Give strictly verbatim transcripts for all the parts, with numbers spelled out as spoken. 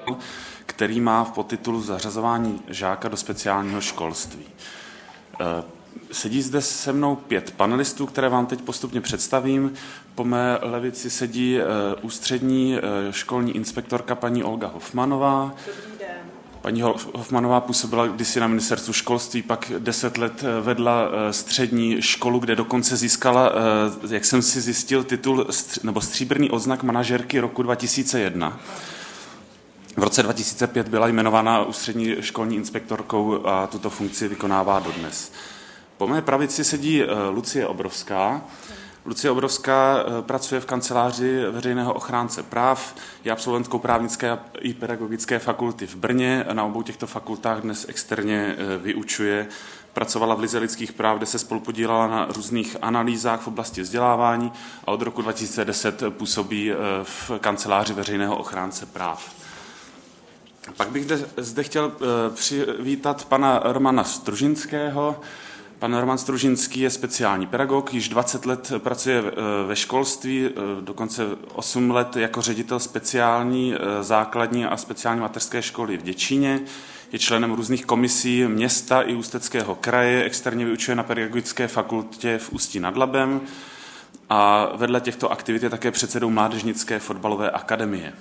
který má v podtitulu Zařazování žáka do speciálního školství. Sedí zde se mnou pět panelistů, které vám teď postupně představím. Po mé levici sedí ústřední školní inspektorka paní Olga Hofmanová. Dobrý den. Paní Hofmanová působila kdysi na ministerstvu školství, pak deset let vedla střední školu, kde dokonce získala, jak jsem si zjistil, titul nebo stříbrný odznak manažerky roku dva tisíce jedna. V roce dva tisíce pět byla jmenována ústřední školní inspektorkou a tuto funkci vykonává dodnes. Po mé pravici sedí Lucie Obrovská. Lucie Obrovská pracuje v kanceláři veřejného ochránce práv, je absolventkou právnické i pedagogické fakulty v Brně. Na obou těchto fakultách dnes externě vyučuje. Pracovala v Lize lidských práv, kde se spolupodílela na různých analýzách v oblasti vzdělávání a od roku dva tisíce deset působí v kanceláři veřejného ochránce práv. Pak bych zde chtěl přivítat pana Romana Stružinského. Pan Roman Stružinský je speciální pedagog, již dvacet let pracuje ve školství, dokonce osm let jako ředitel speciální základní a speciální mateřské školy v Děčíně. Je členem různých komisí města i Ústeckého kraje, externě vyučuje na pedagogické fakultě v Ústí nad Labem a vedle těchto aktivit je také předsedou Mládežnické fotbalové akademie.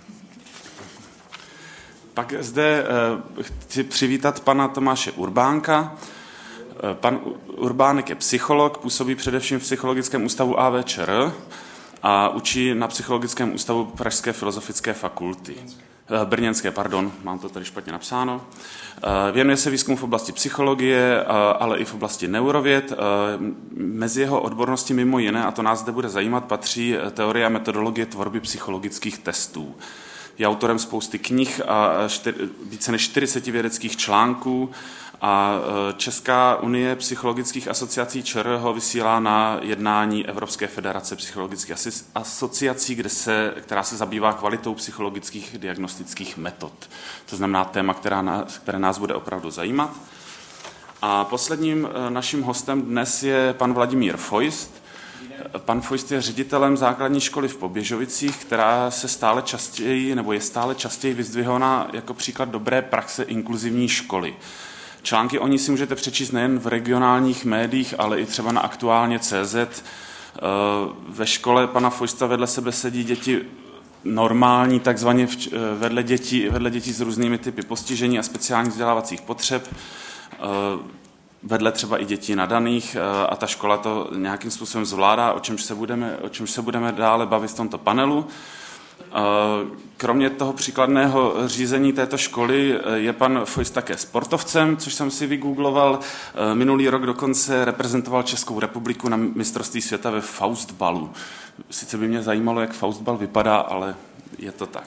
Pak zde chci přivítat pana Tomáše Urbánka. Pan Urbánek je psycholog, působí především v Psychologickém ústavu A V Č R a učí na Psychologickém ústavu Pražské filozofické fakulty. Brněnské, pardon, mám to tady špatně napsáno. Věnuje se výzkumu v oblasti psychologie, ale i v oblasti neurověd. Mezi jeho odbornosti mimo jiné, a to nás zde bude zajímat, patří teorie a metodologie tvorby psychologických testů. Je autorem spousty knih a čtyř, více než čtyřicet vědeckých článků a Česká unie psychologických asociací Č R ho vysílá na jednání Evropské federace psychologických asociací, kde se, která se zabývá kvalitou psychologických diagnostických metod. To znamená téma, která nás, které nás bude opravdu zajímat. A posledním naším hostem dnes je pan Vladimír Fojst. Pan Fojst je ředitelem základní školy v Poběžovicích, která se stále častěji, nebo je stále častěji vyzdvihována jako příklad dobré praxe inkluzivní školy. Články o ní si můžete přečíst nejen v regionálních médiích, ale i třeba na aktuálně tečka cé zet. Ve škole pana Fojsta vedle sebe sedí děti normální, takzvaně vedle dětí, vedle dětí s různými typy postižení a speciálních vzdělávacích potřeb, vedle třeba i dětí nadaných a ta škola to nějakým způsobem zvládá, o čemž se budeme, o čemž se budeme dále bavit v tomto panelu. Kromě toho příkladného řízení této školy je pan Fojst také sportovcem, což jsem si vygoogloval. Minulý rok dokonce reprezentoval Českou republiku na mistrovství světa ve faustbalu. Sice by mě zajímalo, jak faustbal vypadá, ale je to tak.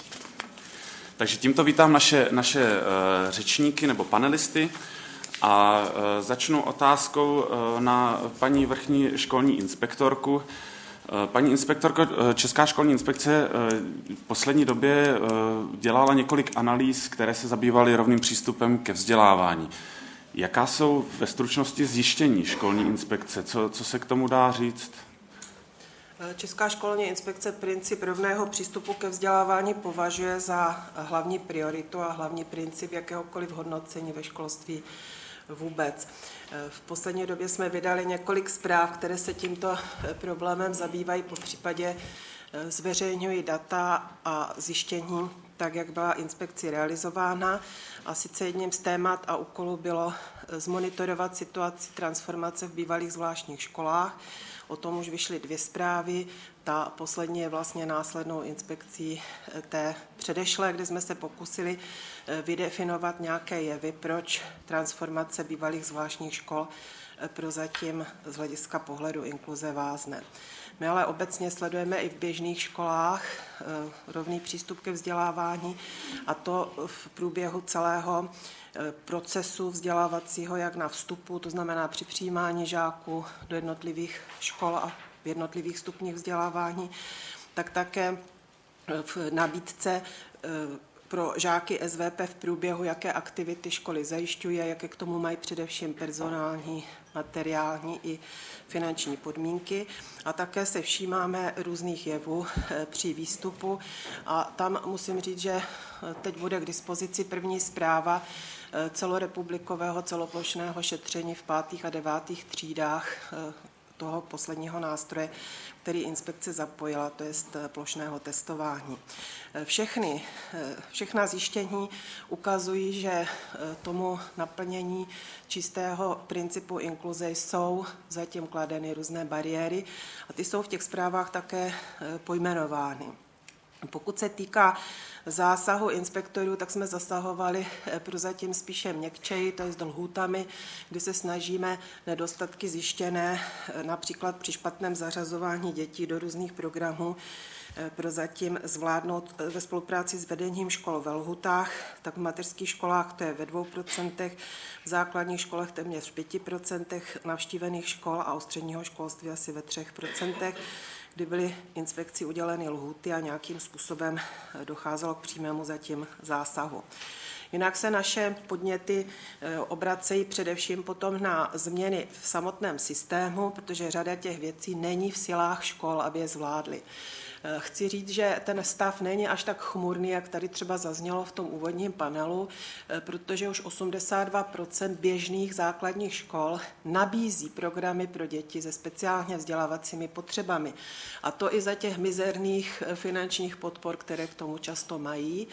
Takže tímto vítám naše, naše řečníky nebo panelisty. A začnu otázkou na paní vrchní školní inspektorku. Paní inspektorko, Česká školní inspekce v poslední době dělala několik analýz, které se zabývaly rovným přístupem ke vzdělávání. Jaká jsou ve stručnosti zjištění školní inspekce? Co, co se k tomu dá říct? Česká školní inspekce princip rovného přístupu ke vzdělávání považuje za hlavní prioritu a hlavní princip jakéhokoliv hodnocení ve školství vůbec. V poslední době jsme vydali několik zpráv, které se tímto problémem zabývají, po případě zveřejňují data a zjištění, tak jak byla inspekcí realizována. A sice jedním z témat a úkolů bylo zmonitorovat situaci transformace v bývalých zvláštních školách. O tom už vyšly dvě zprávy. Ta poslední je vlastně následnou inspekcí té předešlé, kde jsme se pokusili vydefinovat nějaké jevy, proč transformace bývalých zvláštních škol prozatím z hlediska pohledu inkluze vázne. My ale obecně sledujeme i v běžných školách rovný přístup ke vzdělávání, a to v průběhu celého procesu vzdělávacího, jak na vstupu, to znamená při přijímání žáků do jednotlivých škol a v jednotlivých stupních vzdělávání, tak také v nabídce pro žáky S V P v průběhu, jaké aktivity školy zajišťuje, jaké k tomu mají především personální materiální i finanční podmínky a také se všímáme různých jevů při výstupu a tam musím říct, že teď bude k dispozici první zpráva celorepublikového celoplošného šetření v pátých a devátých třídách toho posledního nástroje, který inspekce zapojila, to je plošného testování. Všechny, všechna zjištění ukazují, že tomu naplnění čistého principu inkluze jsou zatím kladeny různé bariéry a ty jsou v těch zprávách také pojmenovány. Pokud se týká zásahu inspektorů, tak jsme zasahovali prozatím spíše měkčeji, to je s lhůtami, kdy se snažíme nedostatky zjištěné například při špatném zařazování dětí do různých programů prozatím zvládnout ve spolupráci s vedením škol ve lhůtách, tak v mateřských školách to je ve dvou procentech, v základních školách téměř v pěti procentech navštívených škol a u středního školství asi ve třech procentech, kdy byly inspekci uděleny lhůty a nějakým způsobem docházelo k přímému zatím zásahu. Jinak se naše podněty obracejí především potom na změny v samotném systému, protože řada těch věcí není v silách škol, aby je zvládly. Chci říct, že ten stav není až tak chmurný, jak tady třeba zaznělo v tom úvodním panelu, protože už osmdesát dva procent běžných základních škol nabízí programy pro děti se speciálně vzdělávacími potřebami. A to i za těch mizerných finančních podpor, které k tomu často mají.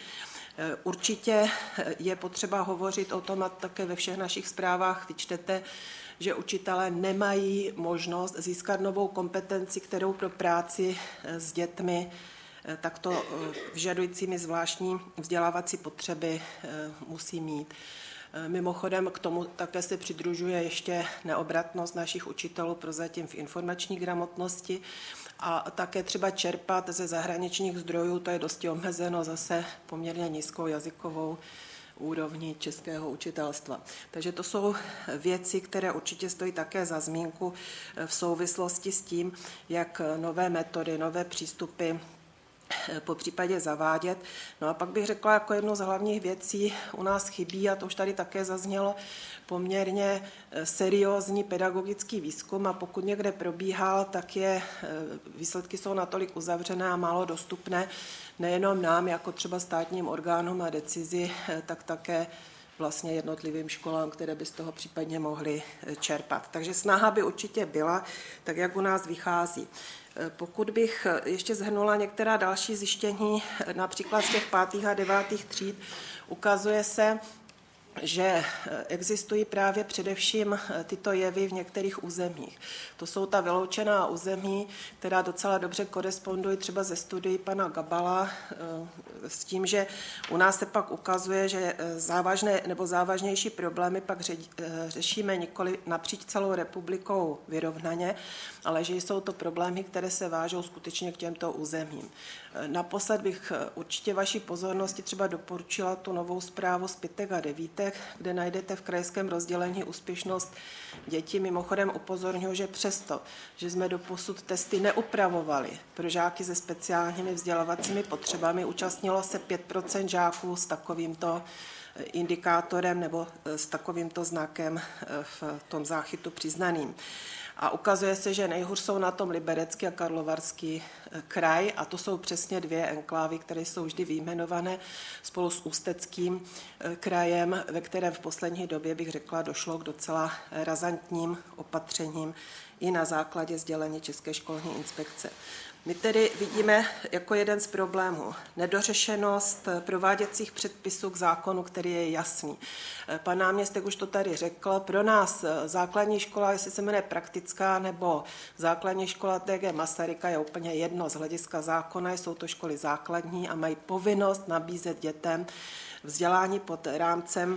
Určitě je potřeba hovořit o tom, a také ve všech našich zprávách vyčtete, že učitelé nemají možnost získat novou kompetenci, kterou pro práci s dětmi takto vyžadujícími zvláštní vzdělávací potřeby musí mít. Mimochodem k tomu také se přidružuje ještě neobratnost našich učitelů prozatím v informační gramotnosti a také třeba čerpat ze zahraničních zdrojů, to je dosti omezeno zase poměrně nízkou jazykovou úrovni českého učitelstva. Takže to jsou věci, které určitě stojí také za zmínku v souvislosti s tím, jak nové metody, nové přístupy po případě zavádět. No a pak bych řekla, jako jednu z hlavních věcí u nás chybí, a to už tady také zaznělo, poměrně seriózní pedagogický výzkum a pokud někde probíhal, tak je, výsledky jsou natolik uzavřené a málo dostupné nejenom nám, jako třeba státním orgánům a decizi, tak také vlastně jednotlivým školám, které by z toho případně mohly čerpat. Takže snaha by určitě byla, tak jak u nás vychází. Pokud bych ještě shrnula některá další zjištění, například z těch pátých a devátých tříd, ukazuje se, že existují právě především tyto jevy v některých územích. To jsou ta vyloučená území, která docela dobře korespondují třeba ze studií pana Gabala s tím, že u nás se pak ukazuje, že závažné nebo závažnější problémy pak řešíme nikoli napříč celou republikou vyrovnaně, ale že jsou to problémy, které se vážou skutečně k těmto územím. Naposled bych určitě vaší pozornosti třeba doporučila tu novou zprávu z pětek a devítek, kde najdete v krajském rozdělení úspěšnost dětí. Mimochodem upozorňuji, že přesto, že jsme doposud testy neupravovali pro žáky se speciálními vzdělávacími potřebami, účastnilo se pět procent žáků s takovýmto indikátorem nebo s takovýmto znakem v tom záchytu přiznaným. A ukazuje se, že nejhůř jsou na tom Liberecký a Karlovarský kraj a to jsou přesně dvě enklávy, které jsou vždy vyjmenované spolu s Ústeckým krajem, ve kterém v poslední době, bych řekla, došlo k docela razantním opatřením i na základě sdělení České školní inspekce. My tedy vidíme jako jeden z problémů nedořešenost prováděcích předpisů k zákonu, který je jasný. Pan náměstek už to tady řekl, pro nás základní škola, jestli se jmenuje praktická nebo základní škola T G Masaryka, je úplně jedno z hlediska zákona, jsou to školy základní a mají povinnost nabízet dětem vzdělání pod rámcem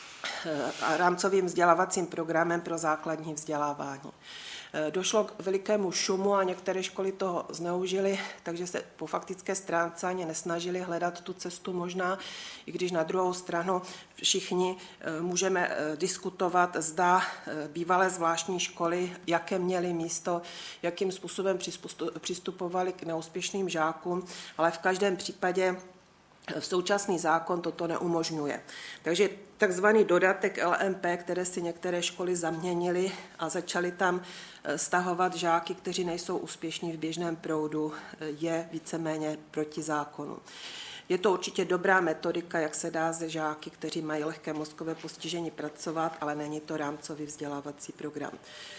a rámcovým vzdělávacím programem pro základní vzdělávání. Došlo k velikému šumu a některé školy toho zneužily, takže se po faktické stránce ani nesnažili hledat tu cestu možná, i když na druhou stranu všichni můžeme diskutovat, zda bývalé zvláštní školy, jaké měly místo, jakým způsobem přistupovali k neúspěšným žákům, ale v každém případě Současný zákon toto neumožňuje. Takže takzvaný dodatek L M P, které si některé školy zaměnily a začaly tam stahovat žáky, kteří nejsou úspěšní v běžném proudu, je víceméně proti zákonu. Je to určitě dobrá metodika, jak se dá se žáky, kteří mají lehké mozkové postižení, pracovat, ale není to rámcový vzdělávací program.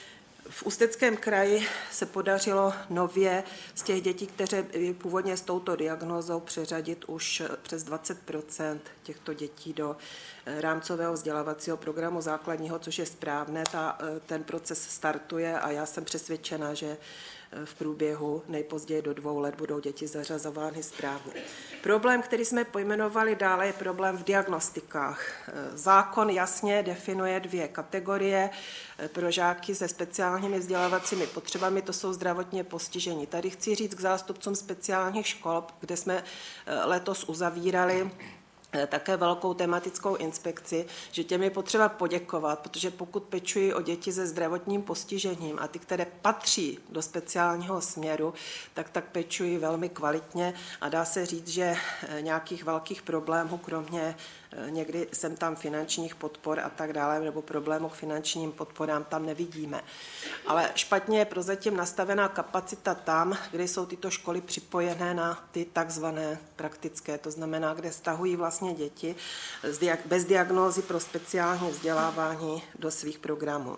V Ústeckém kraji se podařilo nově z těch dětí, které původně s touto diagnózou, přeřadit už přes dvacet procent těchto dětí do rámcového vzdělávacího programu základního, což je správné. Ta, ten proces startuje a já jsem přesvědčena, že v průběhu nejpozději do dvou let budou děti zařazovány správně. Problém, který jsme pojmenovali dále, je problém v diagnostikách. Zákon jasně definuje dvě kategorie pro žáky se speciálními vzdělávacími potřebami, to jsou zdravotně postižení. Tady chci říct k zástupcům speciálních škol, kde jsme letos uzavírali také velkou tematickou inspekci, že těm je potřeba poděkovat, protože pokud pečují o děti se zdravotním postižením a ty, které patří do speciálního směru, tak tak pečují velmi kvalitně a dá se říct, že nějakých velkých problémů, kromě někdy sem tam finančních podpor a tak dále, nebo problémů k finančním podporám tam nevidíme. Ale špatně je prozatím nastavená kapacita tam, kde jsou tyto školy připojené na ty takzvané praktické, to znamená, kde stahují vlastně děti bez diagnózy pro speciální vzdělávání do svých programů.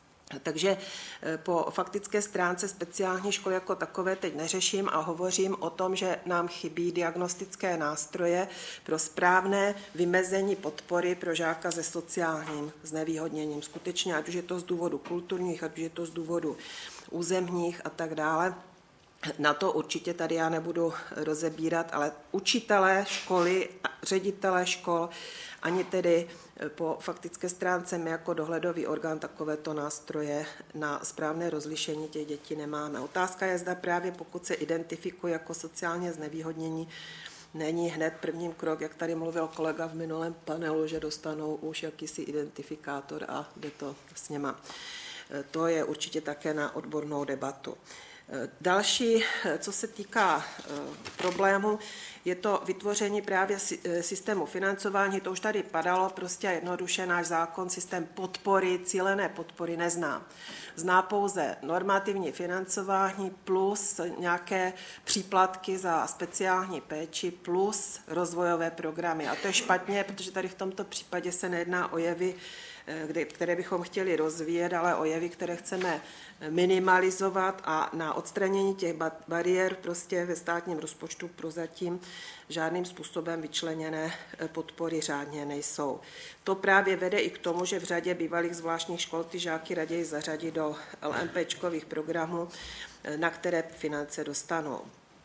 Takže po faktické stránce speciální školy jako takové teď neřeším a hovořím o tom, že nám chybí diagnostické nástroje pro správné vymezení podpory pro žáka se sociálním znevýhodněním. Skutečně, ať už je to z důvodu kulturních, ať už je to z důvodu územních a tak dále. Na to určitě tady já nebudu rozebírat, ale učitelé školy, ředitelé škol, ani tedy po faktické stránce my jako dohledový orgán takovéto nástroje na správné rozlišení těch dětí nemáme. Otázka je, zda právě pokud se identifikuje jako sociálně znevýhodnění, není hned prvním krok, jak tady mluvil kolega v minulém panelu, že dostanou už jakýsi identifikátor a jde to s něma. To je určitě také na odbornou debatu. Další, co se týká problému, je to vytvoření právě systému financování. To už tady padalo, prostě jednoduše náš zákon systém podpory, cílené podpory nezná. Zná pouze normativní financování plus nějaké příplatky za speciální péči plus rozvojové programy. A to je špatně, protože tady v tomto případě se nejedná o jevy, které bychom chtěli rozvíjet, ale o jevy, které chceme minimalizovat a na odstranění těch bariér prostě ve státním rozpočtu prozatím žádným způsobem vyčleněné podpory řádně nejsou. To právě vede i k tomu, že v řadě bývalých zvláštních škol ty žáky raději zařadí do LMPčkových programů, na které finance dostanou.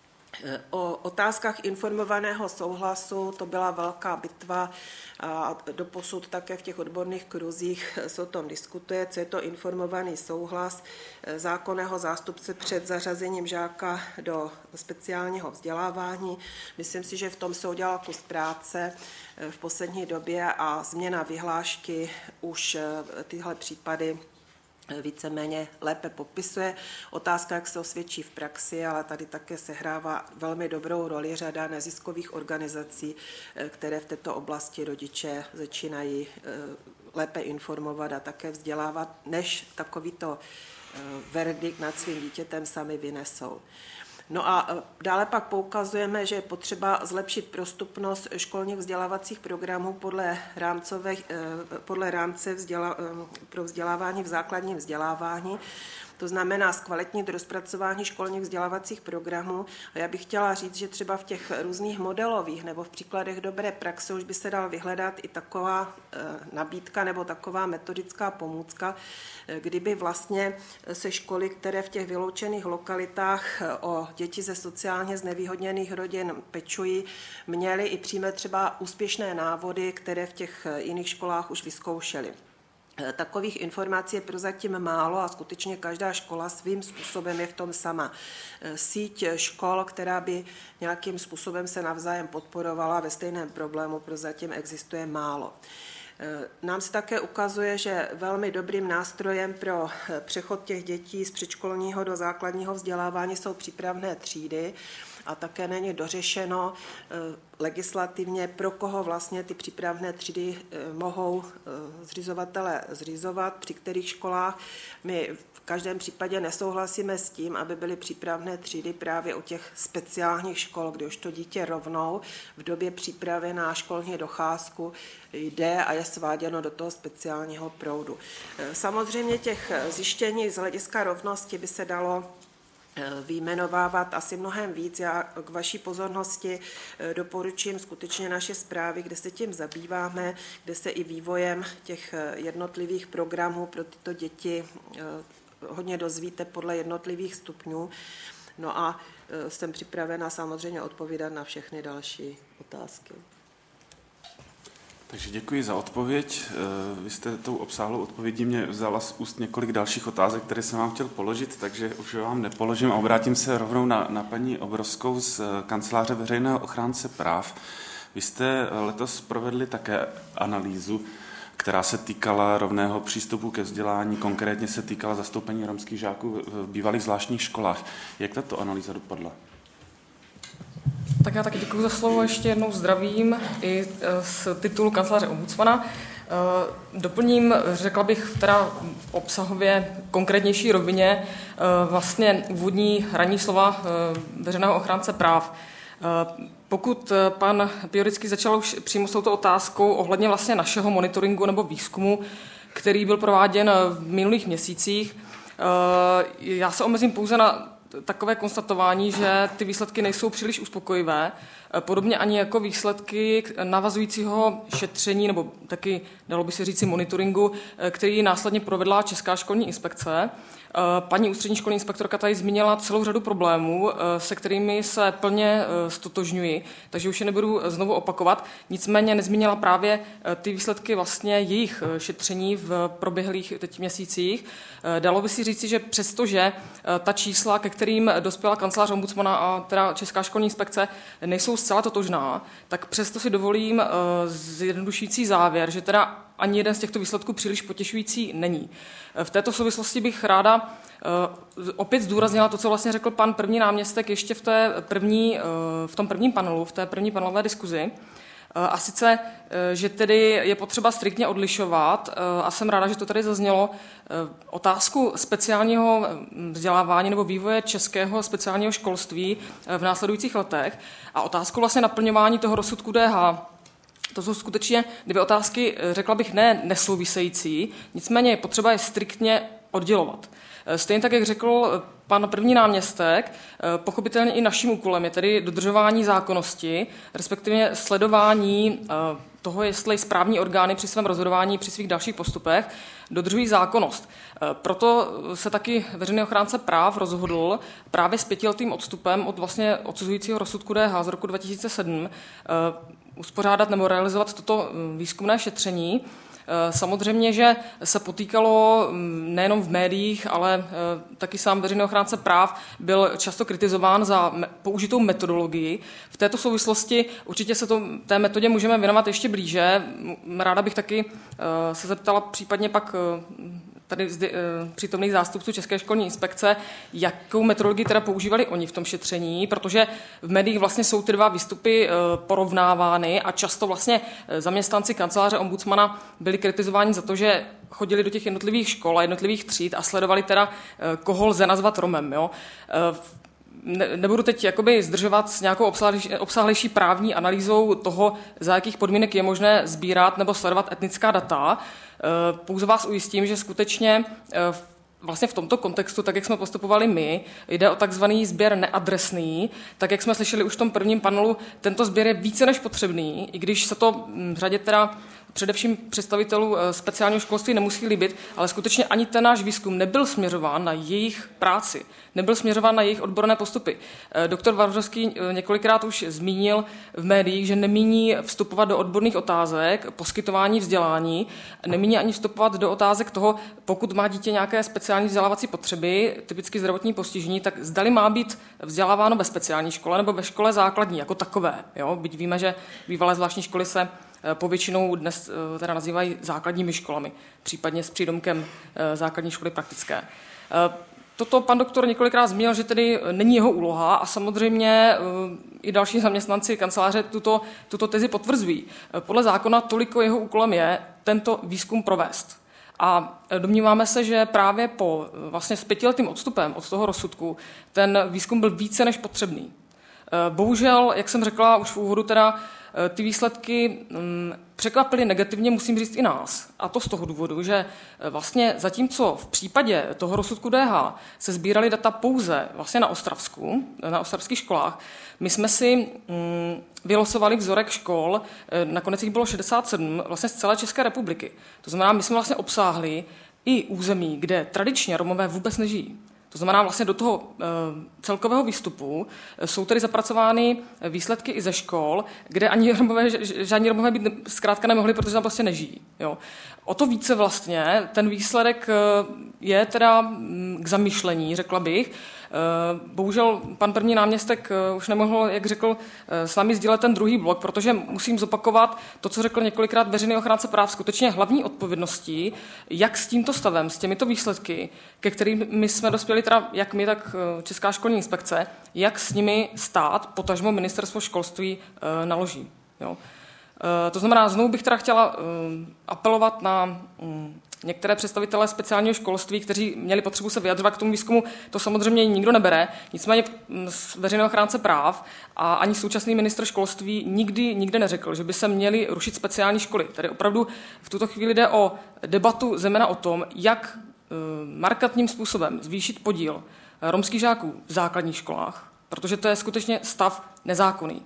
O otázkách informovaného souhlasu to byla velká bitva a doposud také v těch odborných kruzích se o tom diskutuje, co je to informovaný souhlas zákonného zástupce před zařazením žáka do speciálního vzdělávání. Myslím si, že v tom se udělal kus práce v poslední době a změna vyhlášky už tyhle případy víceméně lépe popisuje. Otázka, jak se osvědčí v praxi, ale tady také sehrává velmi dobrou roli řada neziskových organizací, které v této oblasti rodiče začínají lépe informovat a také vzdělávat, než takovýto verdikt nad svým dítětem sami vynesou. No a dále pak poukazujeme, že je potřeba zlepšit prostupnost školních vzdělávacích programů podle, rámcových, podle rámce vzděla, pro vzdělávání v základním vzdělávání. To znamená zkvalitnit rozpracování školních vzdělávacích programů. A já bych chtěla říct, že třeba v těch různých modelových nebo v příkladech dobré praxe už by se dal vyhledat i taková nabídka nebo taková metodická pomůcka, kdyby vlastně se školy, které v těch vyloučených lokalitách o děti ze sociálně znevýhodněných rodin pečují, měly i přímo třeba úspěšné návody, které v těch jiných školách už vyzkoušely. Takových informací je prozatím málo a skutečně každá škola svým způsobem je v tom sama. Síť škol, která by nějakým způsobem se navzájem podporovala ve stejném problému, prozatím existuje málo. Nám se také ukazuje, že velmi dobrým nástrojem pro přechod těch dětí z předškolního do základního vzdělávání jsou přípravné třídy. a také není dořešeno legislativně, pro koho vlastně ty přípravné třídy mohou zřizovatelé zřizovat, při kterých školách. My v každém případě nesouhlasíme s tím, aby byly přípravné třídy právě u těch speciálních škol, kde už to dítě rovnou v době přípravy na školní docházku jde a je sváděno do toho speciálního proudu. Samozřejmě těch zjištění z hlediska rovnosti by se dalo vyjmenovávat asi mnohem víc. Já k vaší pozornosti doporučím skutečně naše zprávy, kde se tím zabýváme, kde se i vývojem těch jednotlivých programů pro tyto děti hodně dozvíte podle jednotlivých stupňů. No a jsem připravena samozřejmě odpovídat na všechny další otázky. Takže děkuji za odpověď. Vy jste tou obsáhlou odpovědí mě vzala z úst několik dalších otázek, které jsem vám chtěl položit, takže už vám nepoložím a obrátím se rovnou na, na paní Obrovskou z Kanceláře veřejného ochránce práv. Vy jste letos provedli také analýzu, která se týkala rovného přístupu ke vzdělání, konkrétně se týkala zastoupení romských žáků v bývalých zvláštních školách. Jak tato analýza dopadla? Tak já taky děkuji za slovo, ještě jednou zdravím i z titulu kanceláře ombudsmana. Doplním, řekla bych teda v obsahově konkrétnější rovině vlastně úvodní ranní slova veřejného ochránce práv. Pokud pan Piorický začal už přímo s touto otázkou ohledně vlastně našeho monitoringu nebo výzkumu, který byl prováděn v minulých měsících, já se omezím pouze na takové konstatování, že ty výsledky nejsou příliš uspokojivé, podobně ani jako výsledky navazujícího šetření, nebo taky dalo by se říci monitoringu, který následně provedla Česká školní inspekce. Paní ústřední školní inspektorka tady zmínila celou řadu problémů, se kterými se plně stotožňuji, takže už je nebudu znovu opakovat. Nicméně nezmínila právě ty výsledky vlastně jejich šetření v proběhlých teď měsících. Dalo by si říci, že přestože ta čísla, ke kterým dospěla kancelář ombudsmana a teda Česká školní inspekce, nejsou zcela totožná, tak přesto si dovolím zjednodušující závěr, že teda ani jeden z těchto výsledků příliš potěšující není. V této souvislosti bych ráda opět zdůraznila to, co vlastně řekl pan první náměstek ještě v, té první, v tom prvním panelu, v té první panelové diskuzi. A sice, že tedy je potřeba striktně odlišovat, a jsem ráda, že to tady zaznělo, otázku speciálního vzdělávání nebo vývoje českého speciálního školství v následujících letech a otázku vlastně naplňování toho rozsudku D H. To jsou skutečně dvě otázky, řekla bych, ne nesouvisející, nicméně je potřeba je striktně oddělovat. Stejně tak, jak řekl pan první náměstek, pochopitelně i naším úkolem je tedy dodržování zákonnosti, respektive sledování toho, jestli správní orgány při svém rozhodování, při svých dalších postupech dodržují zákonnost. Proto se taky veřejný ochránce práv rozhodl právě s pětiletým odstupem od vlastně odsuzujícího rozsudku D H z roku dva tisíce sedm uspořádat nebo realizovat toto výzkumné šetření. Samozřejmě, že se potýkalo nejenom v médiích, ale taky sám veřejný ochránce práv byl často kritizován za použitou metodologii. V této souvislosti určitě se to, té metodě můžeme věnovat ještě blíže. Ráda bych taky se zeptala případně pak tady zde, přítomných zástupců České školní inspekce, jakou metodologii teda používali oni v tom šetření, protože v médiích vlastně jsou ty dva výstupy porovnávány a často vlastně zaměstnanci kanceláře ombudsmana byli kritizováni za to, že chodili do těch jednotlivých škol a jednotlivých tříd a sledovali teda, koho lze nazvat Romem. Jo? Ne, nebudu teď jakoby zdržovat s nějakou obsáhlejší právní analýzou toho, za jakých podmínek je možné sbírat nebo sledovat etnická data. Pouze vás ujistím, že skutečně vlastně v tomto kontextu, tak jak jsme postupovali my, jde o takzvaný sběr neadresný. Tak jak jsme slyšeli už v tom prvním panelu, tento sběr je více než potřebný, i když se to v řadě teda především představitelů speciálního školství nemusí líbit, ale skutečně ani ten náš výzkum nebyl směřován na jejich práci, nebyl směřován na jejich odborné postupy. Doktor Varvžovský několikrát už zmínil v médiích, že nemíní vstupovat do odborných otázek, poskytování vzdělání, nemíní ani vstupovat do otázek toho, pokud má dítě nějaké speciální vzdělávací potřeby, typicky zdravotní postižení, tak zdali má být vzděláváno ve speciální škole nebo ve škole základní jako takové. Jo? Byť víme, že bývalé zvláštní školy se povětšinou dnes teda nazývají základními školami, případně s přídomkem základní školy praktické. toto pan doktor několikrát zmínil, že tedy není jeho úloha a samozřejmě i další zaměstnanci kanceláře tuto, tuto tezi potvrzují. Podle zákona toliko jeho úkolem je tento výzkum provést. A domníváme se, že právě po vlastně s pětiletým odstupem od toho rozsudku ten výzkum byl více než potřebný. Bohužel, jak jsem řekla už v úvodu, teda ty výsledky překvapily negativně, musím říct, i nás. A to z toho důvodu, že vlastně zatímco v případě toho rozsudku D H se sbíraly data pouze vlastně na Ostravsku, na ostravských školách, my jsme si vylosovali vzorek škol, nakonec jich bylo šedesát sedm, vlastně z celé České republiky. To znamená, my jsme vlastně obsáhli i území, kde tradičně Romové vůbec nežijí. To znamená, vlastně do toho e, celkového výstupu jsou tedy zapracovány výsledky i ze škol, kde ani Romové, žádní Romové být zkrátka nemohli, protože tam prostě nežijí. Jo. O to více vlastně ten výsledek je teda k zamýšlení, řekla bych. Bohužel pan první náměstek už nemohl, jak řekl, s námi sdílet ten druhý blok, protože musím zopakovat to, co řekl několikrát veřejný ochránce práv, skutečně hlavní odpovědností, jak s tímto stavem, s těmito výsledky, ke kterým my jsme dospěli, teda jak my, tak Česká školní inspekce, jak s nimi stát, potažmo ministerstvo školství naloží. Jo. To znamená, znovu bych teda chtěla apelovat na některé představitelé speciálního školství, kteří měli potřebu se vyjadřovat k tomu výzkumu, to samozřejmě nikdo nebere. Nicméně veřejný ochránce práv a ani současný ministr školství nikdy, nikdy neřekl, že by se měly rušit speciální školy. Tedy opravdu v tuto chvíli jde o debatu zejména o tom, jak markantním způsobem zvýšit podíl romských žáků v základních školách, protože to je skutečně stav nezákonný.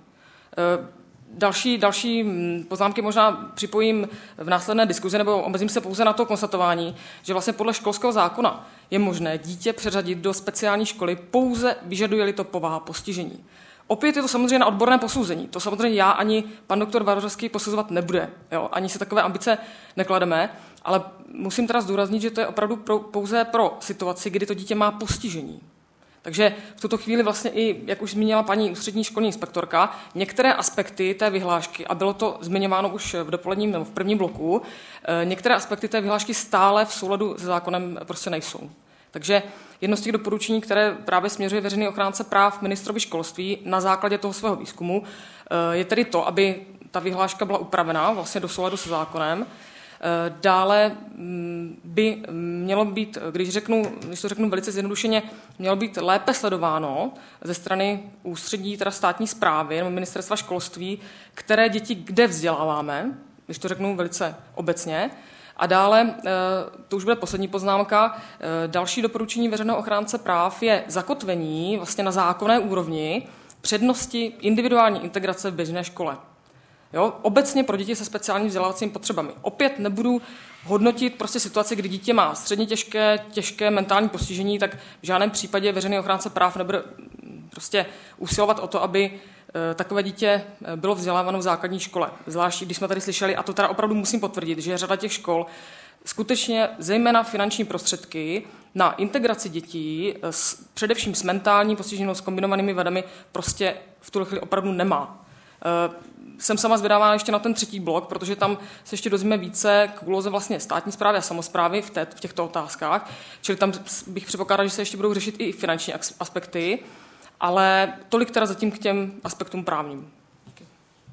Další, další poznámky možná připojím v následné diskuzi, nebo omezím se pouze na to konstatování, že vlastně podle školského zákona je možné dítě přeřadit do speciální školy pouze vyžaduje-li to povaha postižení. Opět je to samozřejmě na odborné posouzení. To samozřejmě já ani pan doktor Varovský posuzovat nebude. Jo? Ani se takové ambice neklademe, ale musím teda zdůraznit, že to je opravdu pro, pouze pro situaci, kdy to dítě má postižení. Takže v tuto chvíli vlastně i, jak už zmínila paní ústřední školní inspektorka, některé aspekty té vyhlášky, a bylo to zmiňováno už v dopoledním nebo v prvním bloku, některé aspekty té vyhlášky stále v souladu se zákonem prostě nejsou. Takže jedno z těch doporučení, které právě směřuje veřejný ochránce práv ministrovi školství na základě toho svého výzkumu, je tedy to, aby ta vyhláška byla upravená vlastně do souladu se zákonem. Dále by mělo být, když, řeknu, když to řeknu velice zjednodušeně, mělo být lépe sledováno ze strany ústředí, teda státní správy nebo ministerstva školství, které děti kde vzděláváme, když to řeknu velice obecně. A dále, to už bude poslední poznámka, další doporučení veřejného ochránce práv je zakotvení vlastně na zákonné úrovni přednosti individuální integrace v běžné škole. Jo, obecně pro děti se speciálními vzdělávacími potřebami. Opět nebudu hodnotit prostě situaci, kdy dítě má středně těžké, těžké mentální postižení, tak v žádném případě veřejný ochránce práv nebude prostě usilovat o to, aby e, takové dítě bylo vzděláváno v základní škole. Zvlášť, když jsme tady slyšeli, a to teda opravdu musím potvrdit, že řada těch škol skutečně zejména finanční prostředky na integraci dětí, s, především s mentální postiženou, s kombinovanými vadami, prostě v tuhle chvíli opravdu nemá. E, Jsem sama zvědavá ještě na ten třetí blok, protože tam se ještě dozvíme více k úloze vlastně státní správy a samosprávy v, té, v těchto otázkách. Čili tam bych předpokládala, že se ještě budou řešit i finanční aspekty, ale tolik teda zatím k těm aspektům právním. Díky.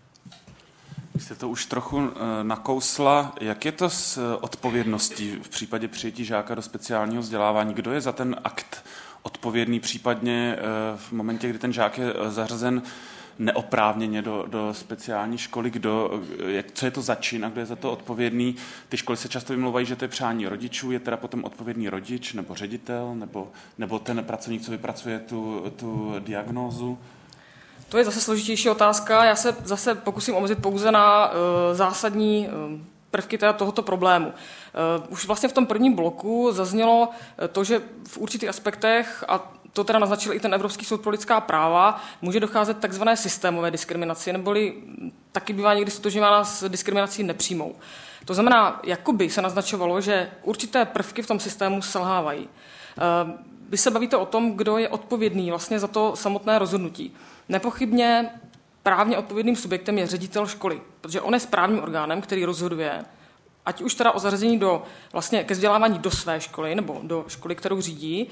Vy jste to už trochu nakousla. Jak je to s odpovědností v případě přijetí žáka do speciálního vzdělávání? Kdo je za ten akt odpovědný, případně v momentě, kdy ten žák je zařazen neoprávněně do, do speciální školy, kdo, jak, co je to za čin a kdo je za to odpovědný. Ty školy se často vymlouvají, že to je přání rodičů, je teda potom odpovědný rodič nebo ředitel, nebo, nebo ten pracovník, co vypracuje tu, tu diagnózu? To je zase složitější otázka. Já se zase pokusím omezit pouze na uh, zásadní uh, prvky teda tohoto problému. Uh, už vlastně v tom prvním bloku zaznělo to, že v určitých aspektech, a to teda naznačil i ten Evropský soud pro lidská práva, může docházet k takzvané systémové diskriminaci, neboli taky bývá někdy stotožňována s diskriminací nepřímou. To znamená, jakoby se naznačovalo, že určité prvky v tom systému selhávají. Vy se bavíte o tom, kdo je odpovědný vlastně za to samotné rozhodnutí. Nepochybně právně odpovědným subjektem je ředitel školy, protože on je správním orgánem, který rozhoduje, ať už teda o zařazení do, vlastně ke vzdělávání do své školy nebo do školy, kterou řídí,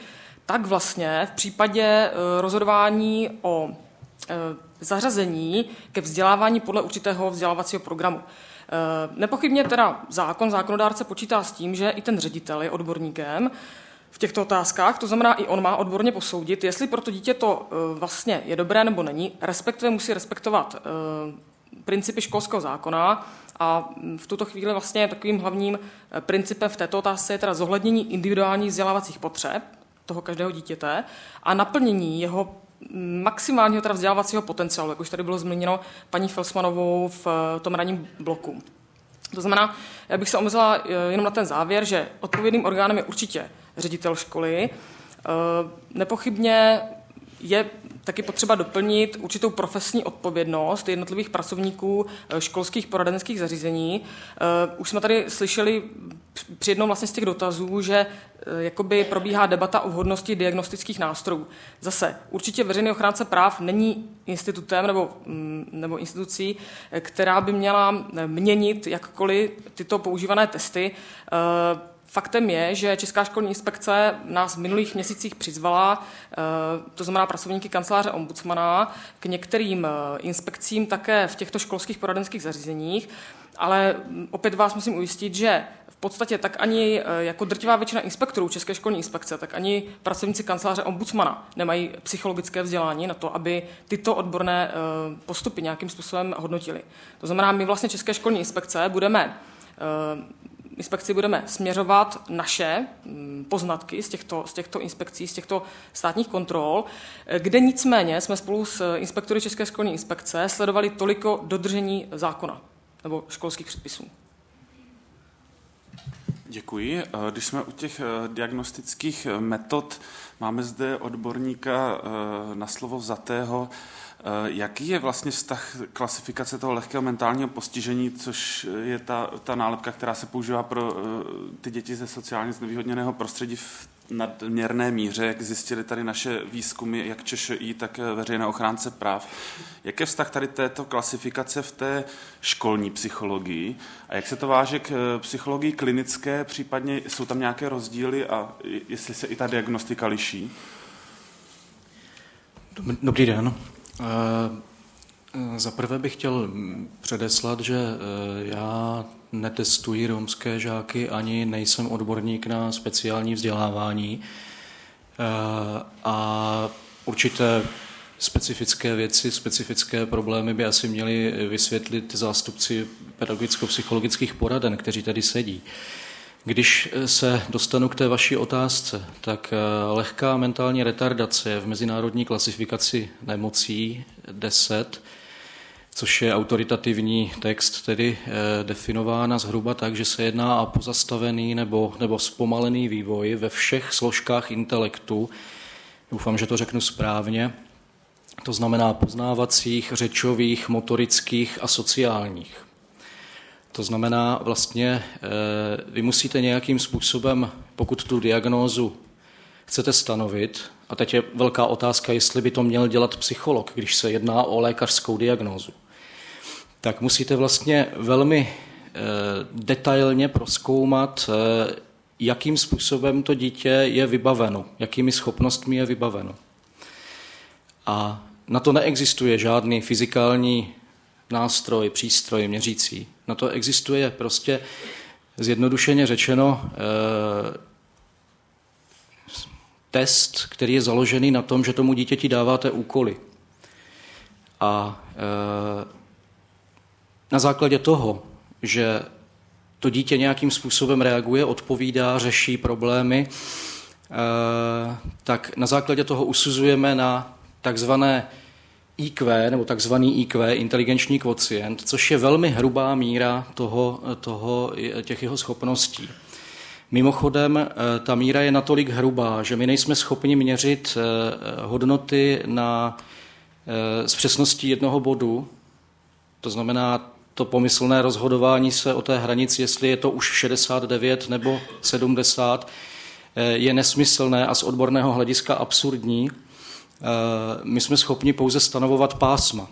tak vlastně v případě rozhodování o zařazení ke vzdělávání podle určitého vzdělávacího programu. Nepochybně teda zákon, zákonodárce počítá s tím, že i ten ředitel je odborníkem v těchto otázkách, to znamená, i on má odborně posoudit, jestli pro to dítě to vlastně je dobré nebo není, respektive musí respektovat principy školského zákona a v tuto chvíli vlastně takovým hlavním principem v této otázce je teda zohlednění individuálních vzdělávacích potřeb toho každého dítěte a naplnění jeho maximálního teda vzdělávacího potenciálu, jak už tady bylo zmíněno paní Felsmanovou v tom ranním bloku. To znamená, já bych se omezila jenom na ten závěr, že odpovědným orgánem je určitě ředitel školy. Nepochybně je taky potřeba doplnit určitou profesní odpovědnost jednotlivých pracovníků školských poradenských zařízení. Už jsme tady slyšeli při jednom vlastně z těch dotazů, že jakoby probíhá debata o vhodnosti diagnostických nástrojů. Zase, určitě veřejný ochránce práv není institutem nebo, nebo institucí, která by měla měnit jakkoliv tyto používané testy. Faktem je, že Česká školní inspekce nás v minulých měsících přizvala, to znamená pracovníky kanceláře ombudsmana, k některým inspekcím také v těchto školských poradenských zařízeních, ale opět vás musím ujistit, že v podstatě tak ani jako drtivá většina inspektorů České školní inspekce, tak ani pracovníci kanceláře ombudsmana nemají psychologické vzdělání na to, aby tyto odborné postupy nějakým způsobem hodnotili. To znamená, my vlastně České školní inspekce budeme inspekci budeme směřovat naše poznatky z těchto, z těchto inspekcí, z těchto státních kontrol, kde nicméně jsme spolu s inspektory České školní inspekce sledovali toliko dodržení zákona nebo školských předpisů. Děkuji. Když jsme u těch diagnostických metod, máme zde odborníka na slovo vzatého. Jaký je vlastně vztah klasifikace toho lehkého mentálního postižení, což je ta, ta nálepka, která se používá pro ty děti ze sociálně znevýhodněného prostředí v nadměrné míře, jak zjistili tady naše výzkumy, jak ČŠI, tak veřejné ochránce práv. Jak je vztah tady této klasifikace v té školní psychologii a jak se to váže k psychologii klinické, případně jsou tam nějaké rozdíly a jestli se i ta diagnostika liší? Dobrý den. Za prvé bych chtěl předeslat, že já netestuji romské žáky, ani nejsem odborník na speciální vzdělávání a určité specifické věci, specifické problémy by asi měli vysvětlit zástupci pedagogicko-psychologických poraden, kteří tady sedí. Když se dostanu k té vaší otázce, tak lehká mentální retardace je v mezinárodní klasifikaci nemocí deset, což je autoritativní text, tedy definována zhruba tak, že se jedná o pozastavený nebo, nebo zpomalený vývoj ve všech složkách intelektu. Doufám, že to řeknu správně. To znamená poznávacích, řečových, motorických a sociálních. To znamená vlastně, vy musíte nějakým způsobem, pokud tu diagnózu chcete stanovit, a teď je velká otázka, jestli by to měl dělat psycholog, když se jedná o lékařskou diagnózu, tak musíte vlastně velmi detailně prozkoumat, jakým způsobem to dítě je vybaveno, jakými schopnostmi je vybaveno. A na to neexistuje žádný fyzikální nástroj, přístroj měřící. Na to existuje prostě zjednodušeně řečeno eh, test, který je založený na tom, že tomu dítěti dáváte úkoly. A eh, na základě toho, že to dítě nějakým způsobem reaguje, odpovídá, řeší problémy, eh, tak na základě toho usuzujeme na takzvané í kvé, nebo takzvaný í kvé, inteligenční kvocient, což je velmi hrubá míra toho, toho, těch jeho schopností. Mimochodem, ta míra je natolik hrubá, že my nejsme schopni měřit hodnoty na, s přesností jednoho bodu, to znamená to pomyslné rozhodování se o té hranici, jestli je to už šedesát devět nebo sedmdesát, je nesmyslné a z odborného hlediska absurdní. My jsme schopni pouze stanovovat pásma.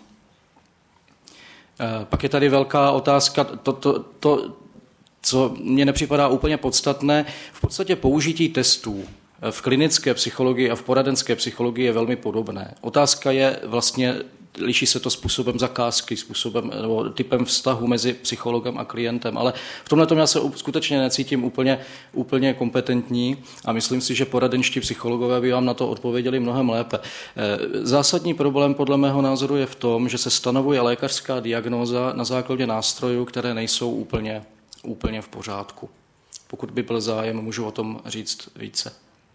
Pak je tady velká otázka, to, to, to, co mně nepřipadá úplně podstatné, v podstatě použití testů v klinické psychologii a v poradenské psychologii je velmi podobné. Otázka je vlastně, liší se to způsobem zakázky, způsobem nebo typem vztahu mezi psychologem a klientem, ale v tomhle tom já se skutečně necítím úplně, úplně kompetentní a myslím si, že poradenští psychologové by vám na to odpověděli mnohem lépe. Zásadní problém podle mého názoru je v tom, že se stanovuje lékařská diagnóza na základě nástrojů, které nejsou úplně, úplně v pořádku. Pokud by byl zájem, můžu o tom říct více.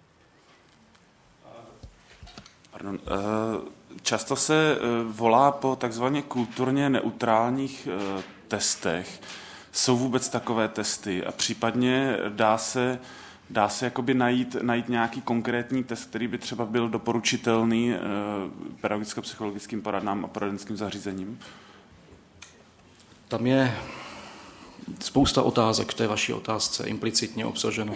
Pardon, často se volá po takzvaně kulturně neutrálních testech. Jsou vůbec takové testy a případně dá se, dá se jakoby najít, najít nějaký konkrétní test, který by třeba byl doporučitelný pedagogicko-psychologickým poradnám a poradenským zařízením? Tam je spousta otázek v té vaší otázce implicitně obsaženo.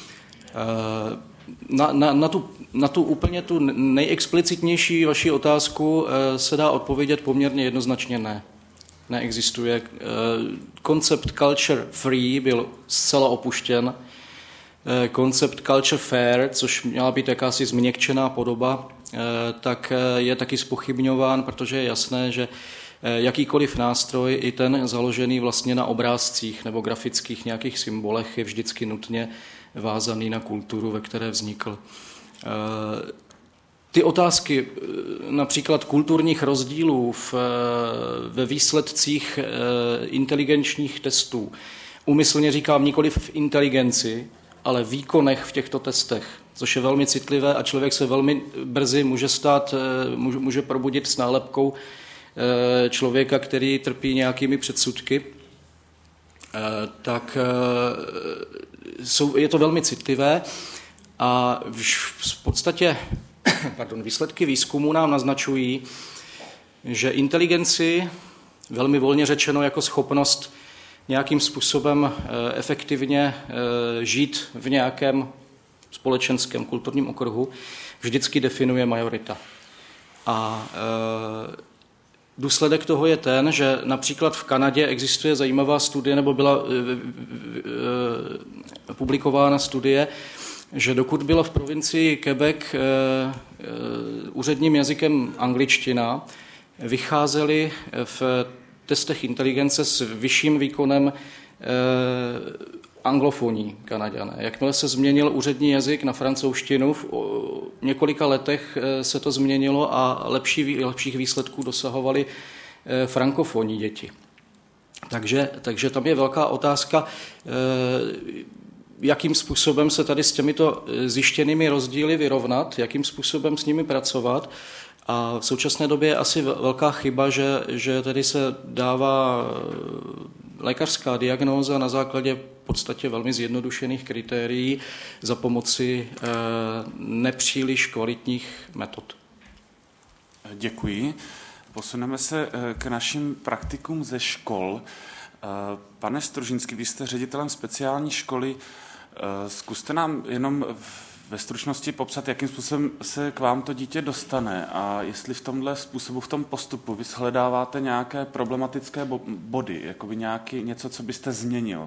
Na, na, na, tu, na tu úplně tu nejexplicitnější vaši otázku se dá odpovědět poměrně jednoznačně ne. Neexistuje. Koncept culture free byl zcela opuštěn. Koncept culture fair, což měla být jakási změkčená podoba, tak je taky zpochybňován, protože je jasné, že jakýkoliv nástroj, i ten založený vlastně na obrázcích nebo grafických nějakých symbolech, je vždycky nutně vázaný na kulturu, ve které vznikl. Ty otázky například kulturních rozdílů v, ve výsledcích inteligenčních testů, úmyslně říkám nikoliv v inteligenci, ale výkonech v těchto testech, což je velmi citlivé a člověk se velmi brzy může stát, může, může probudit s nálepkou člověka, který trpí nějakými předsudky, tak jsou, je to velmi citlivé a v podstatě pardon, výsledky výzkumu nám naznačují, že inteligenci, velmi volně řečeno jako schopnost nějakým způsobem efektivně žít v nějakém společenském kulturním okruhu, vždycky definuje majorita. A důsledek toho je ten, že například v Kanadě existuje zajímavá studie, nebo byla publikována studie, že dokud byla v provincii Quebec úředním jazykem angličtina, vycházeli v testech inteligence s vyšším výkonem anglofonní Kanaďané. Jakmile se změnil úřední jazyk na francouzštinu, v několika letech se to změnilo a lepší, lepších výsledků dosahovali frankofonní děti. Takže, takže tam je velká otázka, jakým způsobem se tady s těmito zjištěnými rozdíly vyrovnat, jakým způsobem s nimi pracovat. A v současné době je asi velká chyba, že, že tady se dává lékařská diagnóza na základě v podstatě velmi zjednodušených kritérií za pomoci eh, nepříliš kvalitních metod. Děkuji. Posuneme se k našim praktikům ze škol. Pane Stružínský, vy jste ředitelem speciální školy. Zkuste nám jenom ve stručnosti popsat, jakým způsobem se k vám to dítě dostane a jestli v tomhle způsobu, v tom postupu vy shledáváte nějaké problematické body, jakoby nějaký, něco, co byste změnil.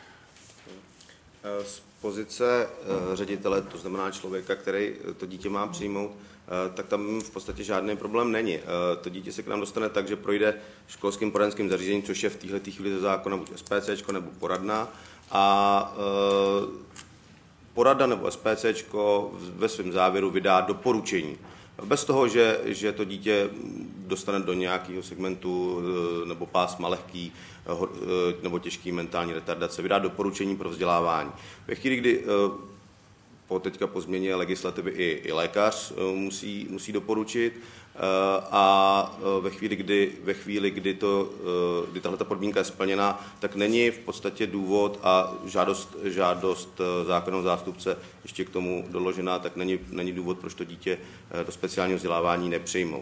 Z pozice ředitele, to znamená člověka, který to dítě má přijmout, tak tam v podstatě žádný problém není. To dítě se k nám dostane tak, že projde školským poradenským zařízením, což je v této chvíli ze zákona buď SPCčko nebo poradna, a porada nebo SPCčko ve svém závěru vydá doporučení. Bez toho, že, že to dítě dostane do nějakého segmentu nebo pásma lehký nebo těžký mentální retardace, vydá doporučení pro vzdělávání. Ve chvíli, kdy po teďka po změně legislativy i, i lékař musí, musí doporučit a ve chvíli, kdy, ve chvíli, kdy, to, kdy tahle podmínka je splněna, tak není v podstatě důvod a žádost, žádost zákonného zástupce ještě k tomu doložená, tak není, není důvod, proč to dítě do speciálního vzdělávání nepřijmout.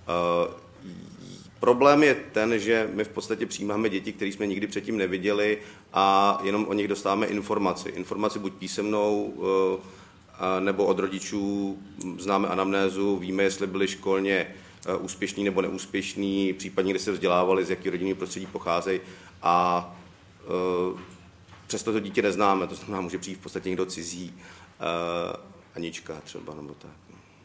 Problém je ten, že my v podstatě přijímáme děti, které jsme nikdy předtím neviděli a jenom o nich dostáváme informaci. Informaci buď písemnou, nebo od rodičů známe anamnézu, víme, jestli byli školně úspěšní nebo neúspěšní, případně kde se vzdělávali, z jaký rodinného prostředí pocházejí a přesto to dítě neznáme, to znamená, může přijít v podstatě někdo cizí. Anička třeba, nebo tak.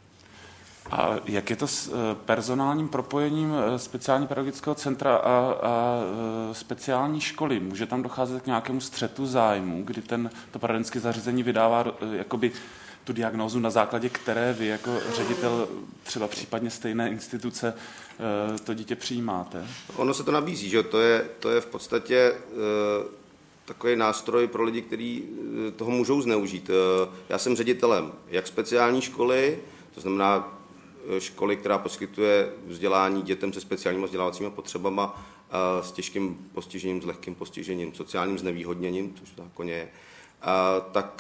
A jak je to s personálním propojením speciální pedagogického centra a, a speciální školy? Může tam docházet k nějakému střetu zájmu, kdy ten, to poradenské zařízení vydává jakoby tu diagnózu, na základě které vy jako ředitel třeba případně stejné instituce to dítě přijímáte? Ono se to nabízí, že to je, to je v podstatě takový nástroj pro lidi, kteří toho můžou zneužít. Já jsem ředitelem jak speciální školy, to znamená školy, která poskytuje vzdělání dětem se speciálními vzdělávacími potřebama, s těžkým postižením, s lehkým postižením, sociálním znevýhodněním, což v zákoně je, tak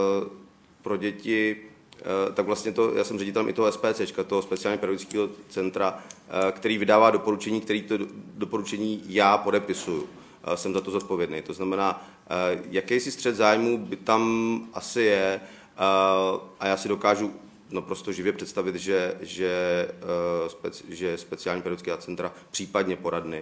pro děti, tak vlastně to, já jsem ředitelem i toho SPCčka, toho speciálně pedagogického centra, který vydává doporučení, který to doporučení já podepisuju. Jsem za to zodpovědný. To znamená, jakýsi střet zájmů by tam asi je, a já si dokážu no prostě živě představit, že, že, speci, že speciální pedagogická centra, případně poradny,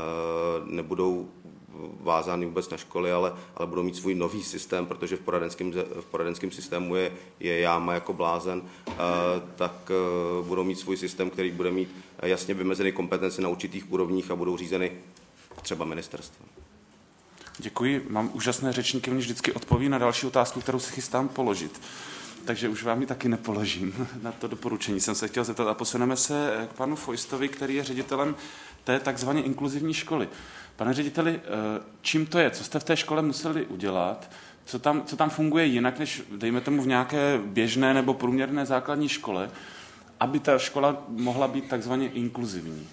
nebudou vázány vůbec na školy, ale, ale budou mít svůj nový systém, protože v poradenském, v poradenském systému je, je jáma jako blázen, tak budou mít svůj systém, který bude mít jasně vymezené kompetence na určitých úrovních a budou řízeny třeba ministerstvem. Děkuji. Mám úžasné řečníky, oni vždycky odpoví na další otázku, kterou se chystám položit. Takže už vám ji taky nepoložím. Na to doporučení jsem se chtěl zeptat. A posuneme se k panu Fojstovi, který je ředitelem té takzvané inkluzivní školy. Pane řediteli, čím to je? Co jste v té škole museli udělat? Co tam, co tam funguje jinak, než dejme tomu v nějaké běžné nebo průměrné základní škole, aby ta škola mohla být takzvaně inkluzivní?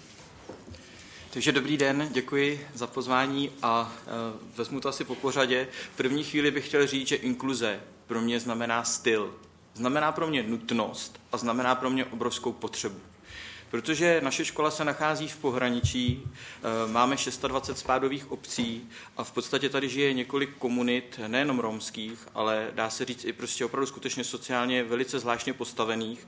Takže dobrý den, děkuji za pozvání a e, vezmu to asi po pořadě. V první chvíli bych chtěl říct, že inkluze pro mě znamená styl. Znamená pro mě nutnost a znamená pro mě obrovskou potřebu. Protože naše škola se nachází v pohraničí, máme dvacet šest spádových obcí a v podstatě tady žije několik komunit, nejenom romských, ale dá se říct i prostě opravdu skutečně sociálně velice zvláštně postavených.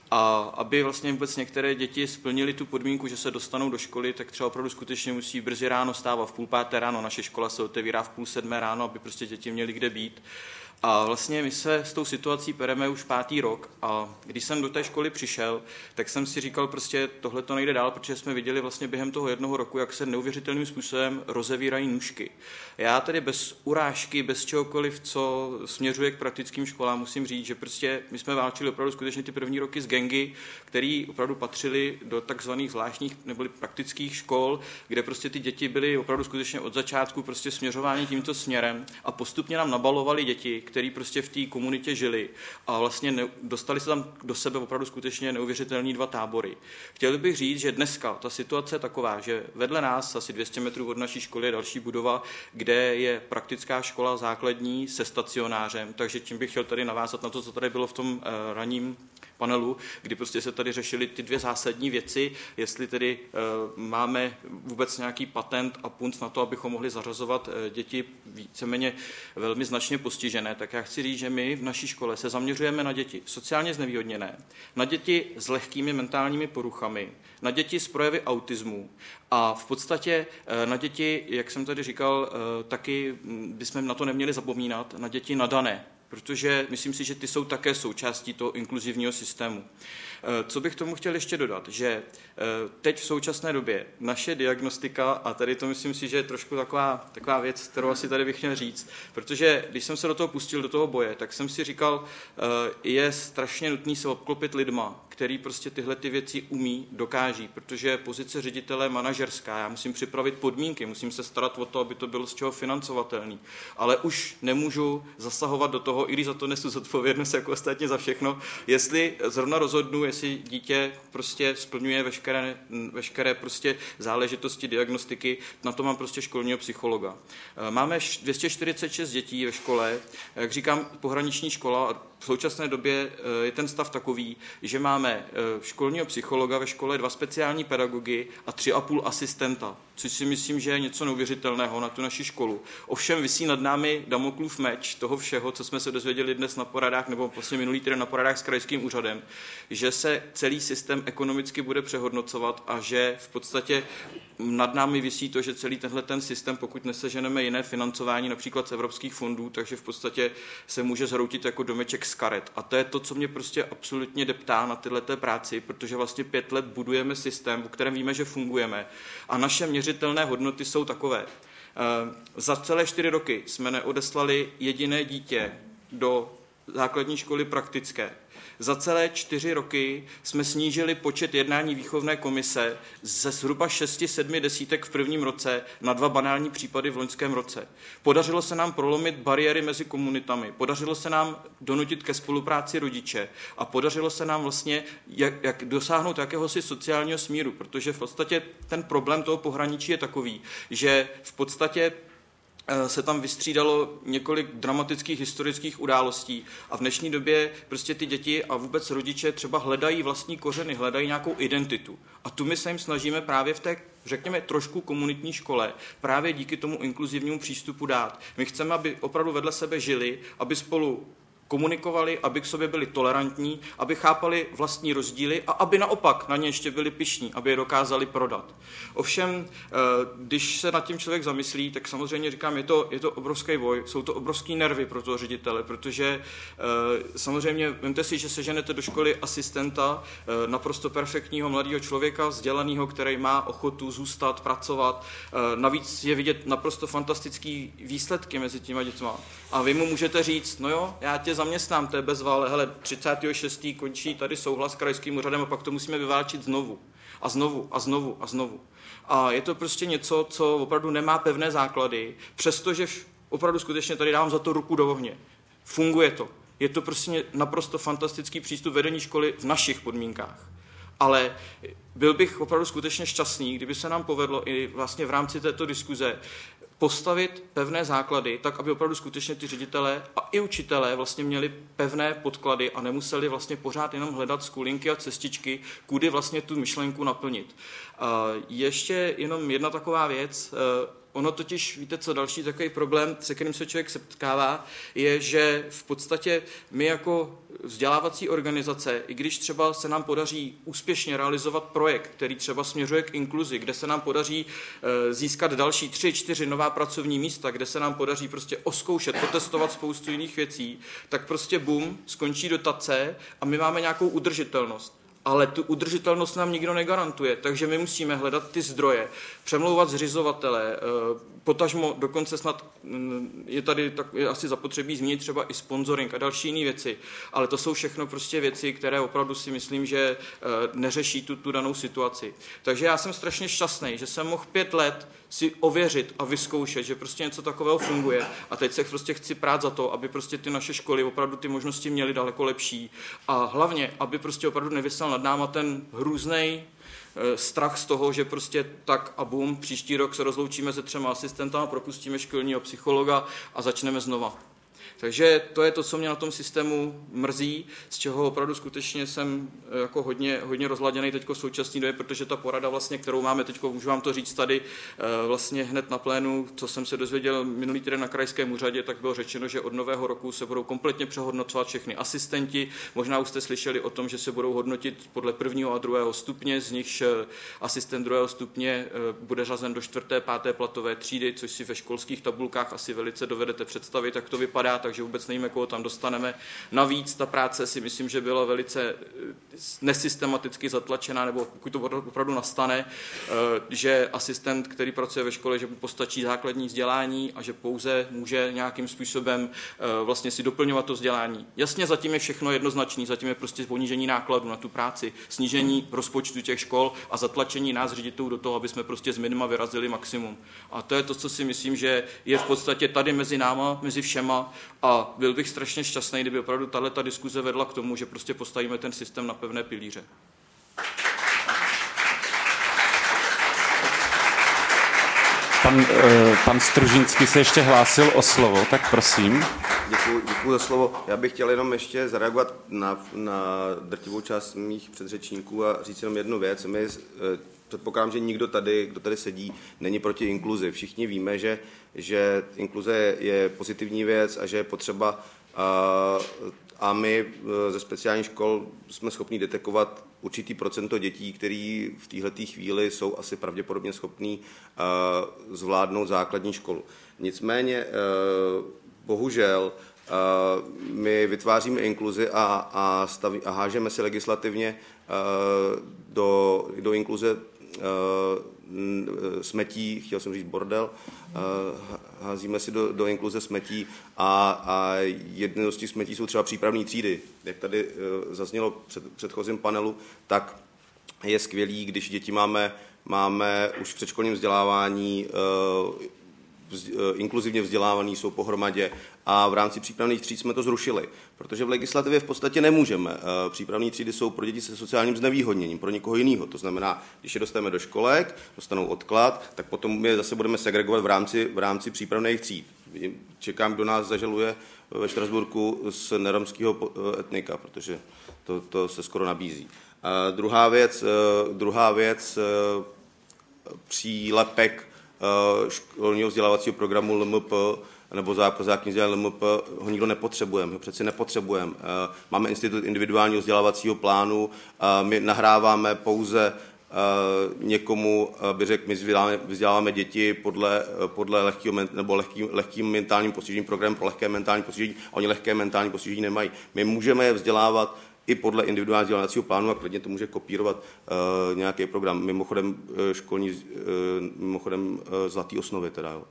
A aby vlastně vůbec některé děti splnily tu podmínku, že se dostanou do školy, tak třeba opravdu skutečně musí brzy ráno stávat, v půl páté ráno, naše škola se otevírá v půl sedmé ráno, aby prostě děti měly kde být. A vlastně my se s tou situací pereme už pátý rok a když jsem do té školy přišel, tak jsem si říkal prostě tohle to nejde dál, protože jsme viděli vlastně během toho jednoho roku, jak se neuvěřitelným způsobem rozevírají nůžky. Já tedy bez urážky, bez čehokoliv, co směřuje k praktickým školám, musím říct, že prostě my jsme válčili opravdu skutečně ty první roky s gangy, který opravdu patřili do takzvaných zvláštních nebo praktických škol, kde prostě ty děti byly opravdu skutečně od začátku prostě směřovány tímto směrem a postupně nám nabalovali děti, který prostě v té komunitě žili a vlastně ne, dostali se tam do sebe opravdu skutečně neuvěřitelný dva tábory. Chtěl bych říct, že dneska ta situace je taková, že vedle nás asi dvě stě metrů od naší školy je další budova, kde je praktická škola základní se stacionářem, takže tím bych chtěl tady navázat na to, co tady bylo v tom uh, ranním panelu, kdy prostě se tady řešily ty dvě zásadní věci, jestli tedy uh, máme vůbec nějaký patent a punc na to, abychom mohli zařazovat uh, děti víceméně velmi značně postižené, tak já chci říct, že my v naší škole se zaměřujeme na děti sociálně znevýhodněné, na děti s lehkými mentálními poruchami, na děti s projevy autismu a v podstatě uh, na děti, jak jsem tady říkal, uh, taky bychom na to neměli zapomínat, na děti nadané, protože myslím si, že ty jsou také součástí toho inkluzivního systému. Co bych tomu chtěl ještě dodat, že teď v současné době naše diagnostika, a tady to myslím si, že je trošku taková, taková věc, kterou asi tady bych měl říct, protože když jsem se do toho pustil, do toho boje, tak jsem si říkal, je strašně nutný se obklopit lidma, který prostě tyhle ty věci umí, dokáží, protože pozice ředitele je manažerská, já musím připravit podmínky, musím se starat o to, aby to bylo z čeho financovatelný, ale už nemůžu zasahovat do toho, i když za to nesu zodpovědnost jako ostatně za všechno, jestli zrovna rozhodnu, jestli dítě prostě splňuje veškeré, veškeré prostě záležitosti diagnostiky, na to mám prostě školního psychologa. Máme dvě stě čtyřicet šest dětí ve škole, jak říkám, pohraniční škola, v současné době je ten stav takový, že máme školního psychologa ve škole, dva speciální pedagogy a tři a půl asistenta. což si myslím, že je něco neuvěřitelného na tu naši školu. Ovšem visí nad námi Damoklův meč toho všeho, co jsme se dozvěděli dnes na poradách, nebo vlastně minulý týden na poradách s krajským úřadem, že se celý systém ekonomicky bude přehodnocovat a že v podstatě nad námi visí to, že celý tenhle ten systém, pokud neseženeme jiné financování, například z evropských fondů, takže v podstatě se může zhroutit jako domeček z karet. A to je to, co mě prostě absolutně deptá na tyhleté práci, protože vlastně pět let budujeme systém, o kterém víme, že fungujeme. A naše měřitelné hodnoty jsou takové. Za celé čtyři roky jsme neodeslali jediné dítě do základní školy praktické. Za celé čtyři roky jsme snížili počet jednání výchovné komise ze zhruba šesti sedmi desítek v prvním roce na dva banální případy v loňském roce. Podařilo se nám prolomit bariéry mezi komunitami, podařilo se nám donutit ke spolupráci rodiče a podařilo se nám vlastně jak, jak dosáhnout jakéhosi sociálního smíru, protože v podstatě ten problém toho pohraničí je takový, že v podstatě se tam vystřídalo několik dramatických historických událostí a v dnešní době prostě ty děti a vůbec rodiče třeba hledají vlastní kořeny, hledají nějakou identitu. A tu my se jim snažíme právě v té, řekněme, trošku komunitní škole právě díky tomu inkluzivnímu přístupu dát. My chceme, aby opravdu vedle sebe žili, aby spolu komunikovali, aby k sobě byli tolerantní, aby chápali vlastní rozdíly a aby naopak na ně ještě byli pyšní, aby je dokázali prodat. Ovšem, když se nad tím člověk zamyslí, tak samozřejmě říkám, je to, je to obrovský boj, jsou to obrovský nervy pro toho ředitele, protože samozřejmě vemte si, že seženete do školy asistenta, naprosto perfektního mladého člověka, vzdělaného, který má ochotu zůstat, pracovat. Navíc je vidět naprosto fantastický výsledky mezi těma dětma. A vy mu můžete říct, no jo, já tě zaměstnám, to je bezva, ale hele, třicátého šestého končí tady souhlas s krajským úřadem a pak to musíme vyválčit znovu a znovu a znovu a znovu. A je to prostě něco, co opravdu nemá pevné základy, přestože opravdu skutečně tady dávám za to ruku do ohně. Funguje to. Je to prostě naprosto fantastický přístup vedení školy v našich podmínkách. Ale byl bych opravdu skutečně šťastný, kdyby se nám povedlo i vlastně v rámci této diskuze postavit pevné základy, tak aby opravdu skutečně ty ředitelé a i učitelé vlastně měli pevné podklady a nemuseli vlastně pořád jenom hledat skulinky a cestičky, kudy vlastně tu myšlenku naplnit. Ještě jenom jedna taková věc. Ono totiž, víte co, další takový problém, se kterým se člověk setkává, je, že v podstatě my jako vzdělávací organizace, i když třeba se nám podaří úspěšně realizovat projekt, který třeba směřuje k inkluzi, kde se nám podaří získat další tři, čtyři nová pracovní místa, kde se nám podaří prostě oskoušet, otestovat spoustu jiných věcí, tak prostě bum, skončí dotace a my máme nějakou udržitelnost. Ale tu udržitelnost nám nikdo negarantuje, takže my musíme hledat ty zdroje, přemlouvat zřizovatele, potažmo dokonce snad je tady tak, je asi zapotřebí zmínit třeba i sponsoring a další jiné věci, ale to jsou všechno prostě věci, které opravdu si myslím, že neřeší tu, tu danou situaci. Takže já jsem strašně šťastný, že jsem mohl pět let si ověřit a vyzkoušet, že prostě něco takového funguje a teď se prostě chci prát za to, aby prostě ty naše školy opravdu ty možnosti měly daleko lepší a hlavně, aby prostě opravdu nevysel nad náma ten hrůznej strach z toho, že prostě tak a bum, příští rok se rozloučíme se třema asistentama, propustíme školního psychologa a začneme znova. Takže to je to, co mě na tom systému mrzí, z čeho opravdu skutečně jsem jako hodně, hodně rozladěný teď v současné době, protože ta porada, vlastně, kterou máme teď, můžu vám to říct tady vlastně hned na plénu, co jsem se dozvěděl minulý týden na krajském úřadě, tak bylo řečeno, že od nového roku se budou kompletně přehodnocovat všechny asistenti. Možná už jste slyšeli o tom, že se budou hodnotit podle prvního a druhého stupně, z nichž asistent druhého stupně bude řazen do čtvrté, páté platové třídy, což si ve školských tabulkách asi velice dovedete představit, jak to vypadá, takže vůbec nevíme, koho tam dostaneme. Navíc ta práce si myslím, že byla velice nesystematicky zatlačená, nebo pokud to opravdu nastane, že asistent, který pracuje ve škole, že mu postačí základní vzdělání a že pouze může nějakým způsobem vlastně si doplňovat to vzdělání. Jasně, zatím je všechno jednoznačný, zatím je prostě ponížení nákladů na tu práci, snížení rozpočtu těch škol a zatlačení nás ředitelů do toho, aby jsme prostě z minima vyrazili maximum. A to je to, co si myslím, že je v podstatě tady mezi náma, mezi všema. A byl bych strašně šťastný, kdyby opravdu tato diskuze vedla k tomu, že prostě postavíme ten systém na pevné pilíře. Pan, pan Stružínský se ještě hlásil o slovo, tak prosím. Děkuji, děkuji za slovo. Já bych chtěl jenom ještě zareagovat na, na drtivou část mých předřečníků a říct jenom jednu věc. My předpokládám, že nikdo tady, kdo tady sedí, není proti inkluzi. Všichni víme, že, že inkluze je pozitivní věc a že je potřeba a, a my ze speciálních škol jsme schopni detekovat určitý procento dětí, který v této chvíli jsou asi pravděpodobně schopní uh, zvládnout základní školu. Nicméně, uh, bohužel, uh, my vytváříme inkluzi a, a, staví, a hážeme si legislativně uh, do, do inkluze uh, smetí, chtěl jsem říct bordel, uh, házíme si do, do inkluze smetí a, a jednou z těch smetí jsou třeba přípravné třídy. Jak tady uh, zaznělo před předchozím panelu, tak je skvělý, když děti máme, máme už v předškolním vzdělávání uh, vz, uh, inkluzivně vzdělávaný, jsou pohromadě a v rámci přípravných tříd jsme to zrušili, protože v legislativě v podstatě nemůžeme. Uh, přípravné třídy jsou pro děti se sociálním znevýhodněním, pro někoho jiného. To znamená, když je dostaneme do školek, dostanou odklad, tak potom my zase budeme segregovat v rámci, v rámci přípravných tříd. Čekám, kdo nás zažaluje ve Štrasburku z neromského etnika, protože to, to se skoro nabízí. Uh, druhá věc, uh, druhá věc uh, přílepek uh, školního vzdělávacího programu L M P nebo základní vzdělání L M P, ho nikdo nepotřebujeme, ho přeci nepotřebujeme. Uh, máme institut individuálního vzdělávacího plánu, uh, my nahráváme pouze Uh, někomu by řekl, my vzděláváme, vzděláváme děti podle, podle lehkého nebo lehkým, lehkým mentálním postižením, program pro lehké mentální postižení, a oni lehké mentální postižení nemají. My můžeme je vzdělávat i podle individuálního vzdělávacího plánu a klidně to může kopírovat uh, nějaký program. Mimochodem uh, školní, uh, mimochodem uh, zlatý osnovy teda. Jo.